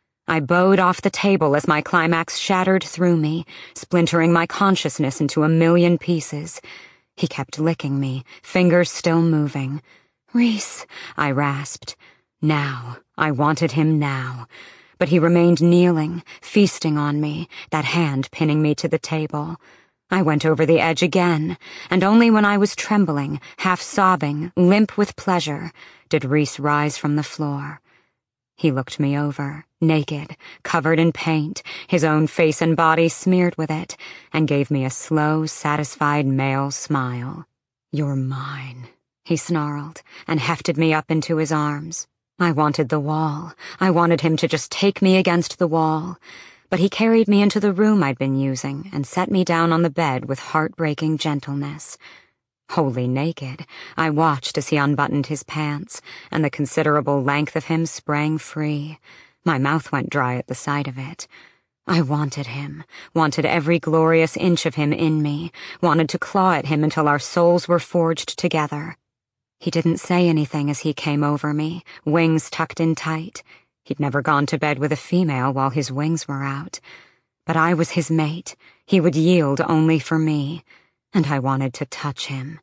I bowed off the table as my climax shattered through me, splintering my consciousness into a million pieces. He kept licking me, fingers still moving. "Rhys," I rasped. Now. I wanted him now. But he remained kneeling, feasting on me, that hand pinning me to the table. I went over the edge again, and only when I was trembling, half sobbing, limp with pleasure, did Rhys rise from the floor. He looked me over, naked, covered in paint, his own face and body smeared with it, and gave me a slow, satisfied male smile. "You're mine," he snarled, and hefted me up into his arms. I wanted the wall. I wanted him to just take me against the wall. But he carried me into the room I'd been using and set me down on the bed with heartbreaking gentleness. Wholly naked, I watched as he unbuttoned his pants, and the considerable length of him sprang free. My mouth went dry at the sight of it. I wanted him, wanted every glorious inch of him in me, wanted to claw at him until our souls were forged together. He didn't say anything as he came over me, wings tucked in tight. He'd never gone to bed with a female while his wings were out. But I was his mate. He would yield only for me, and I wanted to touch him.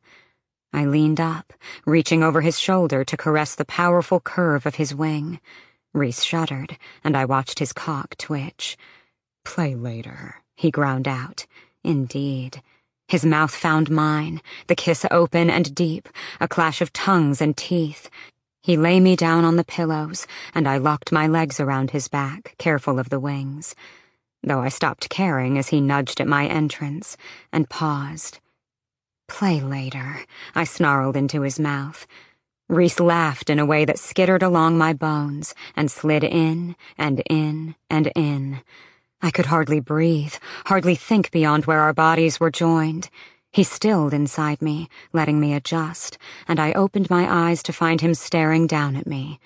I leaned up, reaching over his shoulder to caress the powerful curve of his wing. Rhys shuddered, and I watched his cock twitch. "Play later," he ground out. Indeed. His mouth found mine, the kiss open and deep, a clash of tongues and teeth. He lay me down on the pillows, and I locked my legs around his back, careful of the wings. Though I stopped caring as he nudged at my entrance, and paused. "Play later," I snarled into his mouth. Rhys laughed in a way that skittered along my bones, and slid in, and in, and in. I could hardly breathe, hardly think beyond where our bodies were joined. He stilled inside me, letting me adjust, and I opened my eyes to find him staring down at me.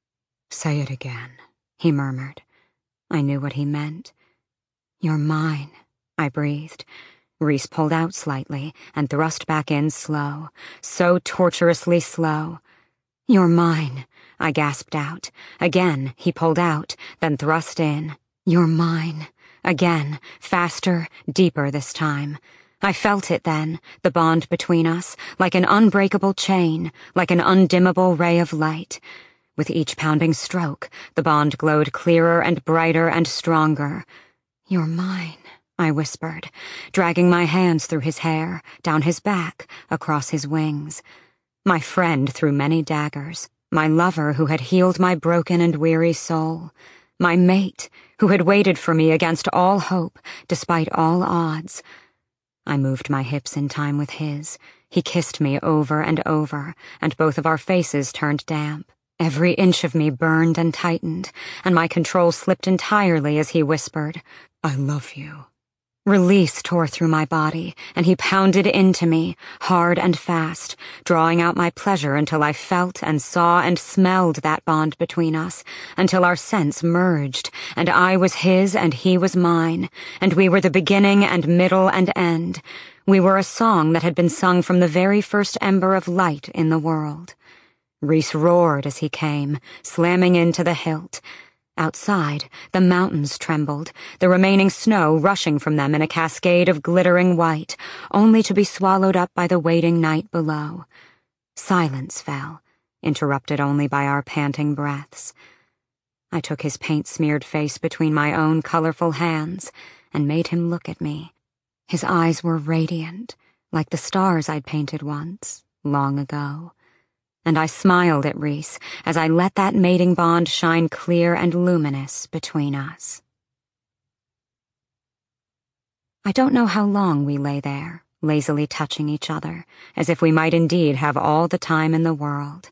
"Say it again," he murmured. I knew what he meant. "You're mine," I breathed. Rhys pulled out slightly and thrust back in slow, so torturously slow. "You're mine," I gasped out. Again, he pulled out, then thrust in. "You're mine." Again, faster, deeper this time. I felt it then, the bond between us, like an unbreakable chain, like an undimmable ray of light. With each pounding stroke, the bond glowed clearer and brighter and stronger. "You're mine," I whispered, dragging my hands through his hair, down his back, across his wings. My friend through many daggers, my lover who had healed my broken and weary soul, my mate who had waited for me against all hope, despite all odds. I moved my hips in time with his. He kissed me over and over, and both of our faces turned damp. Every inch of me burned and tightened, and my control slipped entirely as he whispered, "I love you." Release tore through my body, and he pounded into me, hard and fast, drawing out my pleasure until I felt and saw and smelled that bond between us, until our scents merged, and I was his and he was mine, and we were the beginning and middle and end. We were a song that had been sung from the very first ember of light in the world. Rhys roared as he came, slamming into the hilt. Outside, the mountains trembled, the remaining snow rushing from them in a cascade of glittering white, only to be swallowed up by the waiting night below. Silence fell, interrupted only by our panting breaths. I took his paint-smeared face between my own colorful hands and made him look at me. His eyes were radiant, like the stars I'd painted once, long ago. And I smiled at Rhys as I let that mating bond shine clear and luminous between us. I don't know how long we lay there, lazily touching each other, as if we might indeed have all the time in the world.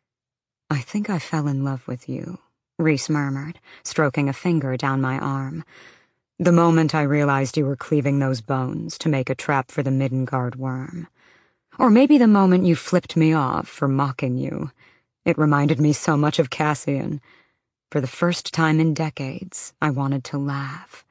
"I think I fell in love with you," Rhys murmured, stroking a finger down my arm. "The moment I realized you were cleaving those bones to make a trap for the Midgard worm. Or maybe the moment you flipped me off for mocking you. It reminded me so much of Cassian. For the first time in decades, I wanted to laugh."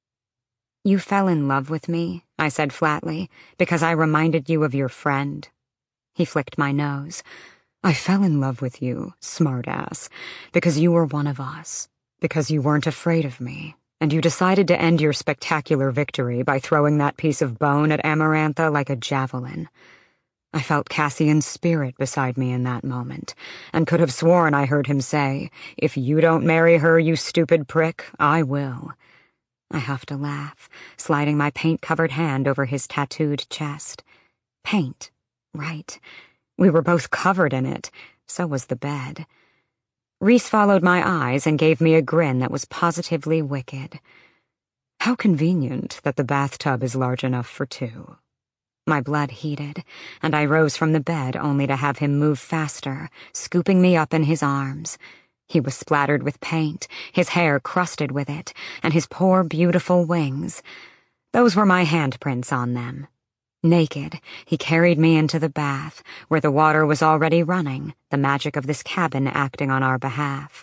"You fell in love with me," I said flatly, "because I reminded you of your friend." He flicked my nose. "I fell in love with you, smartass, because you were one of us, because you weren't afraid of me, and you decided to end your spectacular victory by throwing that piece of bone at Amarantha like a javelin. I felt Cassian's spirit beside me in that moment, and could have sworn I heard him say, 'If you don't marry her, you stupid prick, I will.'" I have to laugh, sliding my paint-covered hand over his tattooed chest. Paint, right. We were both covered in it. So was the bed. Rhys followed my eyes and gave me a grin that was positively wicked. "How convenient that the bathtub is large enough for two." My blood heated, and I rose from the bed only to have him move faster, scooping me up in his arms. He was splattered with paint, his hair crusted with it, and his poor, beautiful wings. Those were my handprints on them. Naked, he carried me into the bath, where the water was already running, the magic of this cabin acting on our behalf.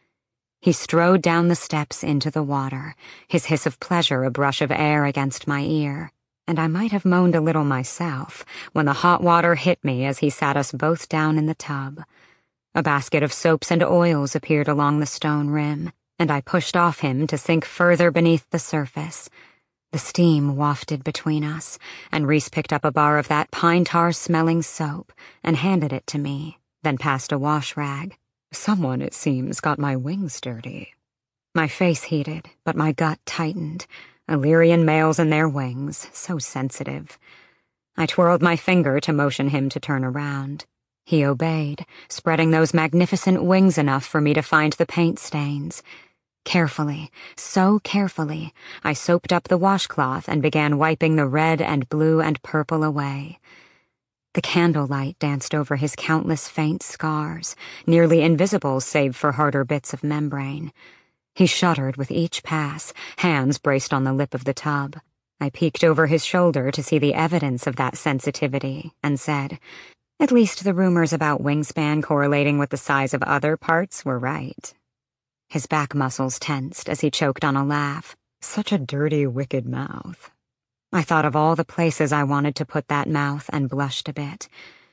He strode down the steps into the water, his hiss of pleasure a brush of air against my ear, and I might have moaned a little myself when the hot water hit me as he sat us both down in the tub. A basket of soaps and oils appeared along the stone rim, and I pushed off him to sink further beneath the surface. The steam wafted between us, and Rhys picked up a bar of that pine tar-smelling soap and handed it to me, then passed a wash rag. "Someone, it seems, got my wings dirty." My face heated, but my gut tightened. Illyrian males and their wings, so sensitive. I twirled my finger to motion him to turn around. He obeyed, spreading those magnificent wings enough for me to find the paint stains. Carefully, so carefully, I soaped up the washcloth and began wiping the red and blue and purple away. The candlelight danced over his countless faint scars, nearly invisible save for harder bits of membrane. He shuddered with each pass, hands braced on the lip of the tub. I peeked over his shoulder to see the evidence of that sensitivity, and said, "At least the rumors about wingspan correlating with the size of other parts were right." His back muscles tensed as he choked on a laugh. "Such a dirty, wicked mouth." I thought of all the places I wanted to put that mouth and blushed a bit.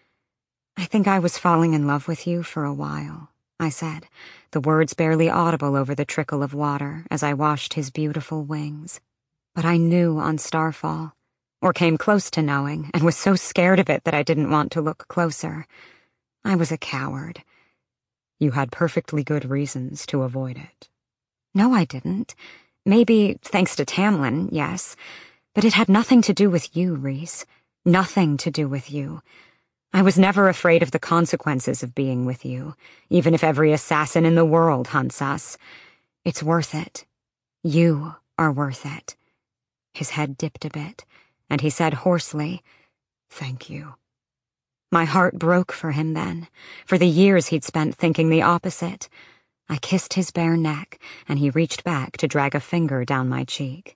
"I think I was falling in love with you for a while," I said, the words barely audible over the trickle of water as I washed his beautiful wings. But I knew on Starfall, or came close to knowing, and was so scared of it that I didn't want to look closer. I was a coward. "You had perfectly good reasons to avoid it." "No, I didn't. Maybe, thanks to Tamlin, yes. But it had nothing to do with you, Rhys. Nothing to do with you. I was never afraid of the consequences of being with you, even if every assassin in the world hunts us. It's worth it. You are worth it." His head dipped a bit, and he said hoarsely, "Thank you." My heart broke for him then, for the years he'd spent thinking the opposite. I kissed his bare neck, and he reached back to drag a finger down my cheek.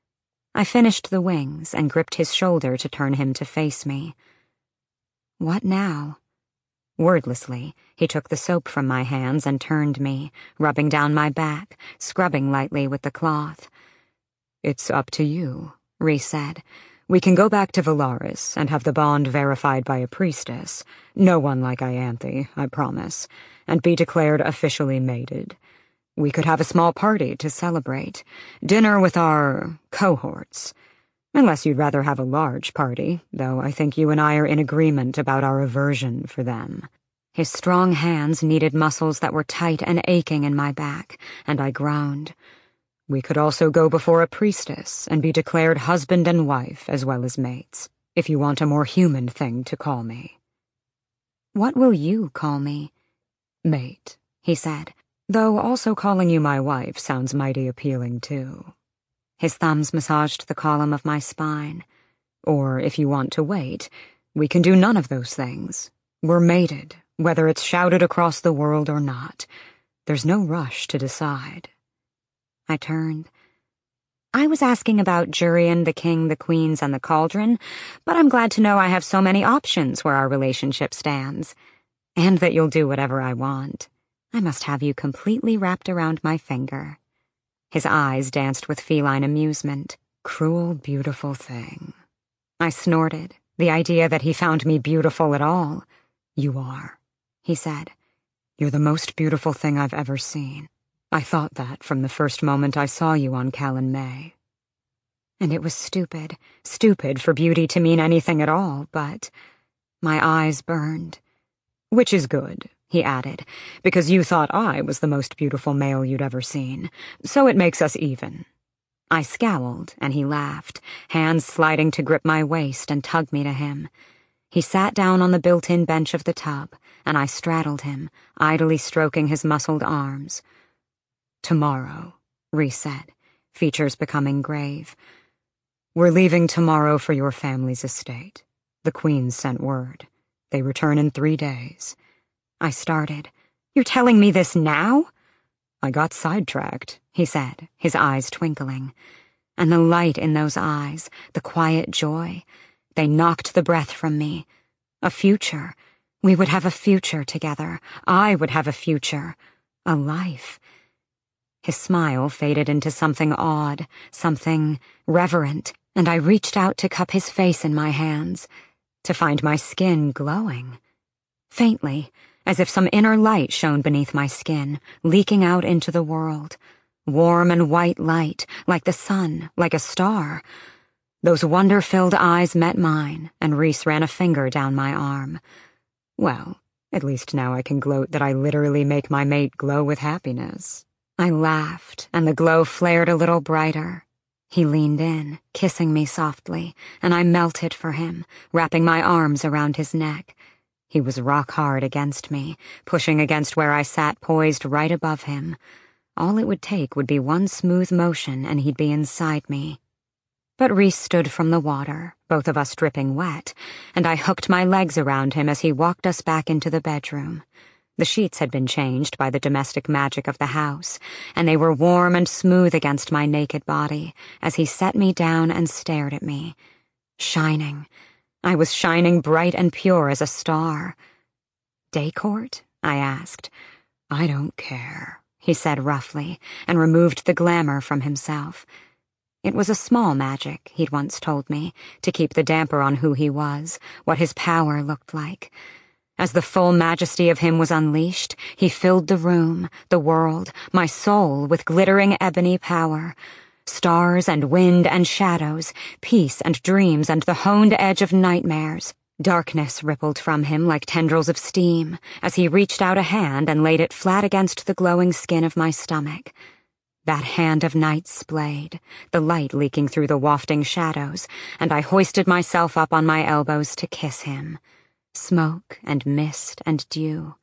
I finished the wings and gripped his shoulder to turn him to face me. "What now?" Wordlessly, he took the soap from my hands and turned me, rubbing down my back, scrubbing lightly with the cloth. "It's up to you," Rhys said. "We can go back to Velaris and have the bond verified by a priestess, no one like Ianthe, I promise, and be declared officially mated. We could have a small party to celebrate, dinner with our cohorts. Unless you'd rather have a large party, though I think you and I are in agreement about our aversion for them." His strong hands kneaded muscles that were tight and aching in my back, and I groaned. "We could also go before a priestess and be declared husband and wife as well as mates, if you want a more human thing to call me." "What will you call me?" "Mate," he said, "though also calling you my wife sounds mighty appealing too." His thumbs massaged the column of my spine. Or, if you want to wait, we can do none of those things. We're mated, whether it's shouted across the world or not. There's no rush to decide. I turned. I was asking about Jurian, the king, the queens, and the cauldron, but I'm glad to know I have so many options where our relationship stands, and that you'll do whatever I want. I must have you completely wrapped around my finger. His eyes danced with feline amusement. Cruel, beautiful thing. I snorted, the idea that he found me beautiful at all. You are, he said. You're the most beautiful thing I've ever seen. I thought that from the first moment I saw you on Callan May. And it was stupid for beauty to mean anything at all, but my eyes burned. Which is good, he added, because you thought I was the most beautiful male you'd ever seen, so it makes us even. I scowled, and he laughed, hands sliding to grip my waist and tug me to him. He sat down on the built-in bench of the tub, and I straddled him, idly stroking his muscled arms. Tomorrow, Rhys said, features becoming grave. We're leaving tomorrow for your family's estate. The Queen's sent word. They return in 3 days. I started. You're telling me this now? I got sidetracked, he said, his eyes twinkling. And the light in those eyes, the quiet joy, they knocked the breath from me. A future. We would have a future together. I would have a future. A life. His smile faded into something odd, something reverent, and I reached out to cup his face in my hands, to find my skin glowing. Faintly, as if some inner light shone beneath my skin, leaking out into the world. Warm and white light, like the sun, like a star. Those wonder-filled eyes met mine, and Rhys ran a finger down my arm. Well, at least now I can gloat that I literally make my mate glow with happiness. I laughed, and the glow flared a little brighter. He leaned in, kissing me softly, and I melted for him, wrapping my arms around his neck. He was rock hard against me, pushing against where I sat poised right above him. All it would take would be one smooth motion and he'd be inside me. But Rhys stood from the water, both of us dripping wet, and I hooked my legs around him as he walked us back into the bedroom. The sheets had been changed by the domestic magic of the house, and they were warm and smooth against my naked body as he set me down and stared at me. Shining. I was shining bright and pure as a star. Day court? I asked. I don't care, he said roughly, and removed the glamour from himself. It was a small magic, he'd once told me, to keep the damper on who he was, what his power looked like. As the full majesty of him was unleashed, he filled the room, the world, my soul with glittering ebony power. Stars and wind and shadows, peace and dreams and the honed edge of nightmares. Darkness rippled from him like tendrils of steam as he reached out a hand and laid it flat against the glowing skin of my stomach. That hand of night splayed, the light leaking through the wafting shadows, and I hoisted myself up on my elbows to kiss him. Smoke and mist and dew.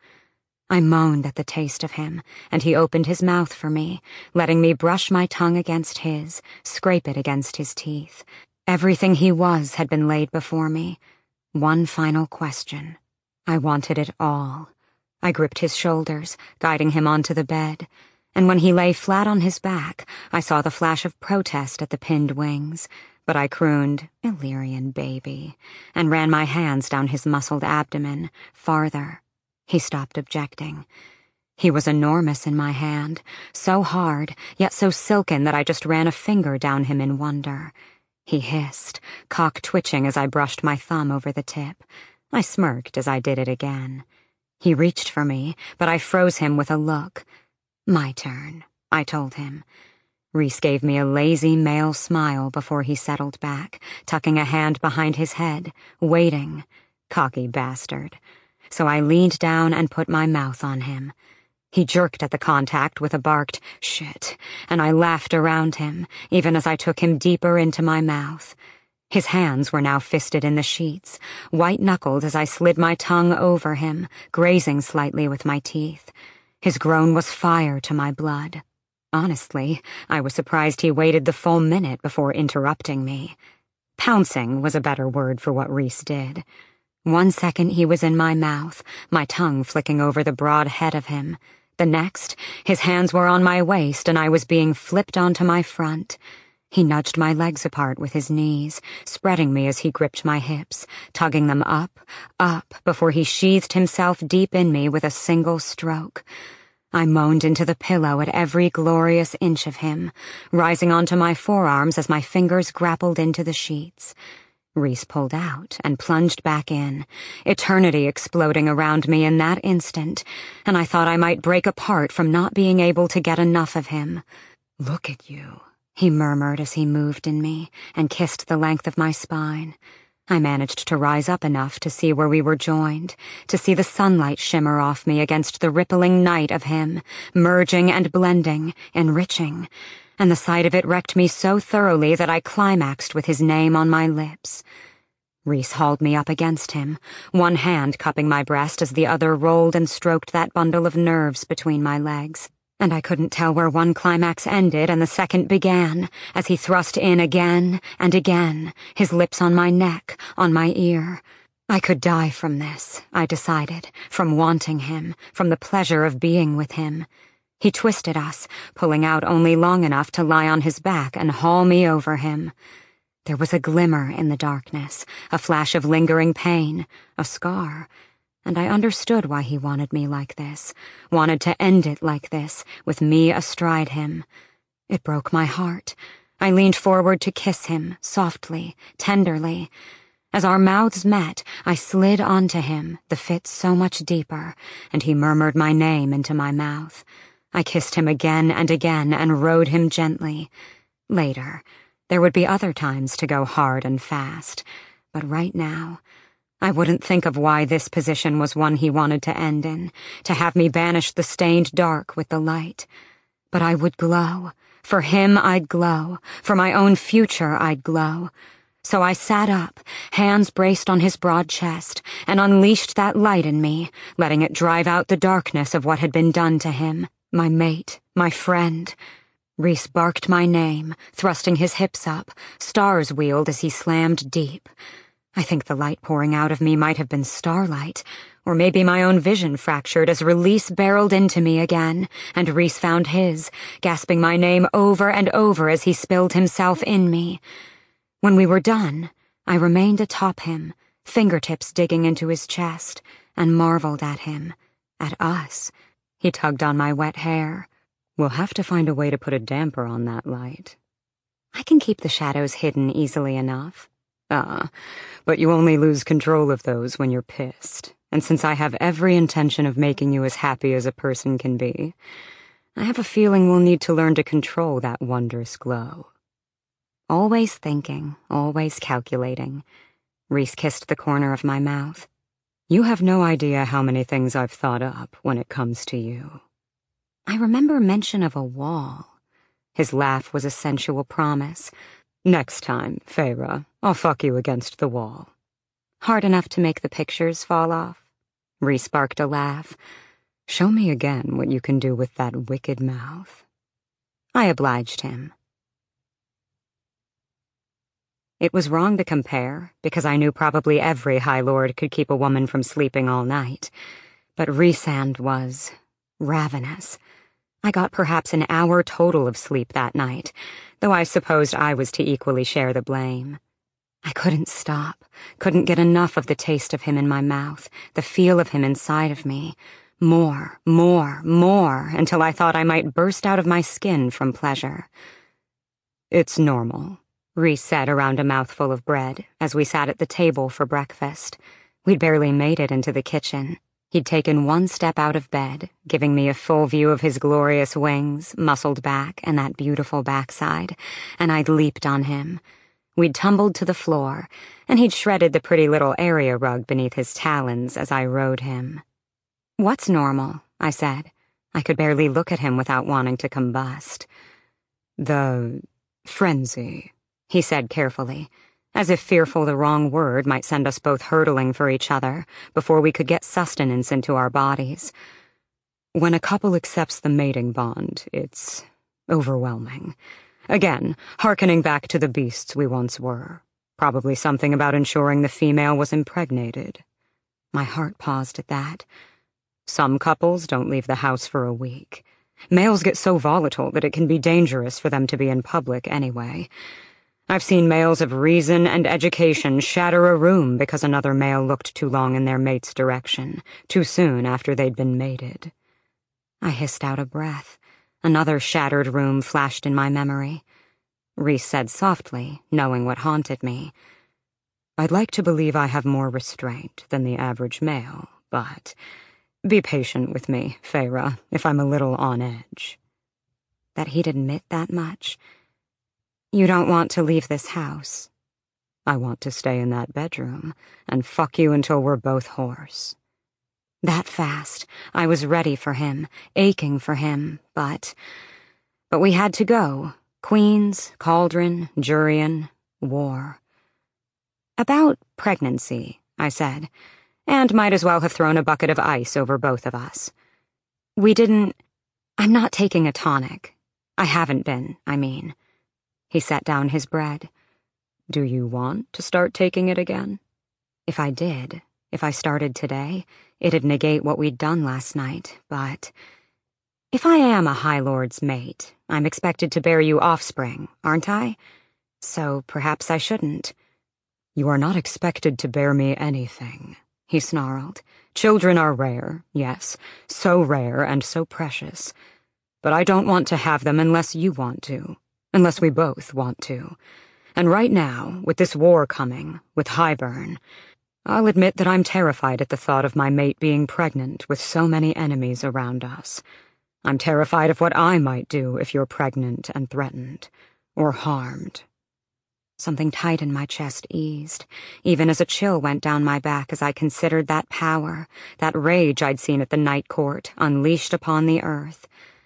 I moaned at the taste of him, and he opened his mouth for me, letting me brush my tongue against his, scrape it against his teeth. Everything he was had been laid before me. One final question. I wanted it all. I gripped his shoulders, guiding him onto the bed, and when he lay flat on his back, I saw the flash of protest at the pinned wings. But I crooned, Illyrian baby, and ran my hands down his muscled abdomen, farther. He stopped objecting. He was enormous in my hand, so hard, yet so silken that I just ran a finger down him in wonder. He hissed, cock twitching as I brushed my thumb over the tip. I smirked as I did it again. He reached for me, but I froze him with a look. My turn, I told him. Rhys gave me a lazy male smile before he settled back, tucking a hand behind his head, waiting. Cocky bastard. So I leaned down and put my mouth on him. He jerked at the contact with a barked, shit, and I laughed around him, even as I took him deeper into my mouth. His hands were now fisted in the sheets, white-knuckled as I slid my tongue over him, grazing slightly with my teeth. His groan was fire to my blood. Honestly, I was surprised he waited the full minute before interrupting me. Pouncing was a better word for what Rhys did. 1 second he was in my mouth, my tongue flicking over the broad head of him. The next, his hands were on my waist and I was being flipped onto my front. He nudged my legs apart with his knees, spreading me as he gripped my hips, tugging them up, before he sheathed himself deep in me with a single stroke. I moaned into the pillow at every glorious inch of him, rising onto my forearms as my fingers grappled into the sheets. Rhys pulled out and plunged back in, eternity exploding around me in that instant, and I thought I might break apart from not being able to get enough of him. "Look at you," he murmured as he moved in me and kissed the length of my spine. I managed to rise up enough to see where we were joined, to see the sunlight shimmer off me against the rippling night of him, merging and blending, enriching, and the sight of it wrecked me so thoroughly that I climaxed with his name on my lips. Rhys hauled me up against him, one hand cupping my breast as the other rolled and stroked that bundle of nerves between my legs. And I couldn't tell where one climax ended and the second began, as he thrust in again and again, his lips on my neck, on my ear. I could die from this, I decided, from wanting him, from the pleasure of being with him. He twisted us, pulling out only long enough to lie on his back and haul me over him. There was a glimmer in the darkness, a flash of lingering pain, a scar, and I understood why he wanted me like this, wanted to end it like this, with me astride him. It broke my heart. I leaned forward to kiss him, softly, tenderly. As our mouths met, I slid onto him, the fit so much deeper, and he murmured my name into my mouth. I kissed him again and rode him gently. Later, there would be other times to go hard and fast, but right now, I wouldn't think of why this position was one he wanted to end in, to have me banish the stained dark with the light. But I would glow. For him I'd glow. For my own future I'd glow. So I sat up, hands braced on his broad chest, and unleashed that light in me, letting it drive out the darkness of what had been done to him, my mate, my friend. Rhys barked my name, thrusting his hips up, stars wheeled as he slammed deep. I think the light pouring out of me might have been starlight, or maybe my own vision fractured as release barreled into me again, and Rhys found his, gasping my name over and over as he spilled himself in me. When we were done, I remained atop him, fingertips digging into his chest, and marveled at him, at us. He tugged on my wet hair. "We'll have to find a way to put a damper on that light." "I can keep the shadows hidden easily enough." But you only lose control of those when you're pissed, and since I have every intention of making you as happy as a person can be, I have a feeling we'll need to learn to control that wondrous glow. Always thinking, always calculating. Rhys kissed the corner of my mouth. "You have no idea how many things I've thought up when it comes to you." I remember mention of a wall. His laugh was a sensual promise. "Next time, Feyre, I'll fuck you against the wall." "Hard enough to make the pictures fall off?" Rhys sparked a laugh. "Show me again what you can do with that wicked mouth." I obliged him. It was wrong to compare, because I knew probably every High Lord could keep a woman from sleeping all night. But Rhysand was ravenous. I got perhaps an hour total of sleep that night, though I supposed I was to equally share the blame. I couldn't stop, couldn't get enough of the taste of him in my mouth, the feel of him inside of me. More, until I thought I might burst out of my skin from pleasure. "It's normal," Rhys said around a mouthful of bread as we sat at the table for breakfast. We'd barely made it into the kitchen. He'd taken one step out of bed, giving me a full view of his glorious wings, muscled back, and that beautiful backside, and I'd leaped on him. We'd tumbled to the floor, and he'd shredded the pretty little area rug beneath his talons as I rode him. "What's normal?" I said. I could barely look at him without wanting to combust. "The frenzy," he said carefully, as if fearful the wrong word might send us both hurtling for each other before we could get sustenance into our bodies. "When a couple accepts the mating bond, it's overwhelming. Again, hearkening back to the beasts we once were. Probably something about ensuring the female was impregnated. My heart paused at that. Some couples don't leave the house for a week. Males get so volatile that it can be dangerous for them to be in public anyway. I've seen males of reason and education shatter a room because another male looked too long in their mate's direction, too soon after they'd been mated. I hissed out a breath. Another shattered room flashed in my memory. Rhys said softly, knowing what haunted me, "I'd like to believe I have more restraint than the average male, but be patient with me, Feyre, if I'm a little on edge." That he'd admit that much? "You don't want to leave this house." "I want to stay in that bedroom and fuck you until we're both hoarse." That fast, I was ready for him, aching for him, but we had to go. Queens, Cauldron, Jurian, war. "About pregnancy," I said, and might as well have thrown a bucket of ice over both of us. I'm not taking a tonic. I haven't been, I mean. He set down his bread. "Do you want to start taking it again?" If I did, if I started today, it'd negate what we'd done last night, but if I am a High Lord's mate, I'm expected to bear you offspring, aren't I? So perhaps I shouldn't. "You are not expected to bear me anything," he snarled. "Children are rare, yes, so rare and so precious. But I don't want to have them unless you want to, unless we both want to. And right now, with this war coming, with Hybern, I'll admit that I'm terrified at the thought of my mate being pregnant with so many enemies around us. I'm terrified of what I might do if you're pregnant and threatened, or harmed." Something tight in my chest eased, even as a chill went down my back as I considered that power, that rage I'd seen at the Night Court, unleashed upon the earth.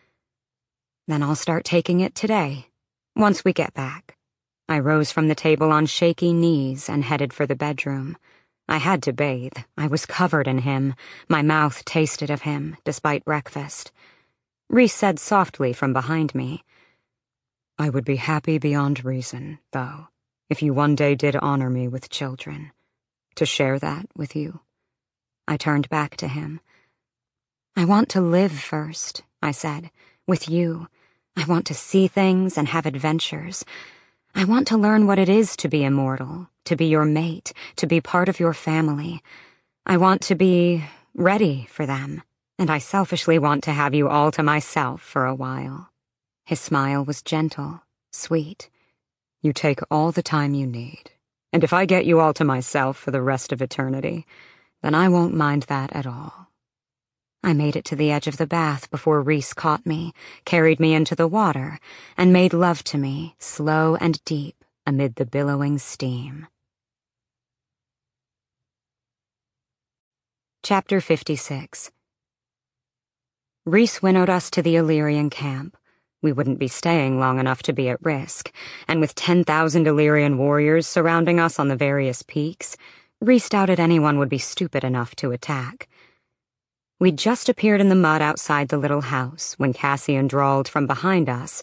"Then I'll start taking it today, once we get back." I rose from the table on shaky knees and headed for the bedroom. I had to bathe. I was covered in him. My mouth tasted of him, despite breakfast. Rhys said softly from behind me, "I would be happy beyond reason, though, if you one day did honor me with children, to share that with you." I turned back to him. "I want to live first," I said, "with you. I want to see things and have adventures. I want to learn what it is to be immortal, to be your mate, to be part of your family. I want to be ready for them, and I selfishly want to have you all to myself for a while." His smile was gentle, sweet. "You take all the time you need, and if I get you all to myself for the rest of eternity, then I won't mind that at all." I made it to the edge of the bath before Rhys caught me, carried me into the water, and made love to me, slow and deep, amid the billowing steam. Chapter 56. Rhys winnowed us to the Illyrian camp. We wouldn't be staying long enough to be at risk, and with 10,000 Illyrian warriors surrounding us on the various peaks, Rhys doubted anyone would be stupid enough to attack. We'd just appeared in the mud outside the little house when Cassian drawled from behind us,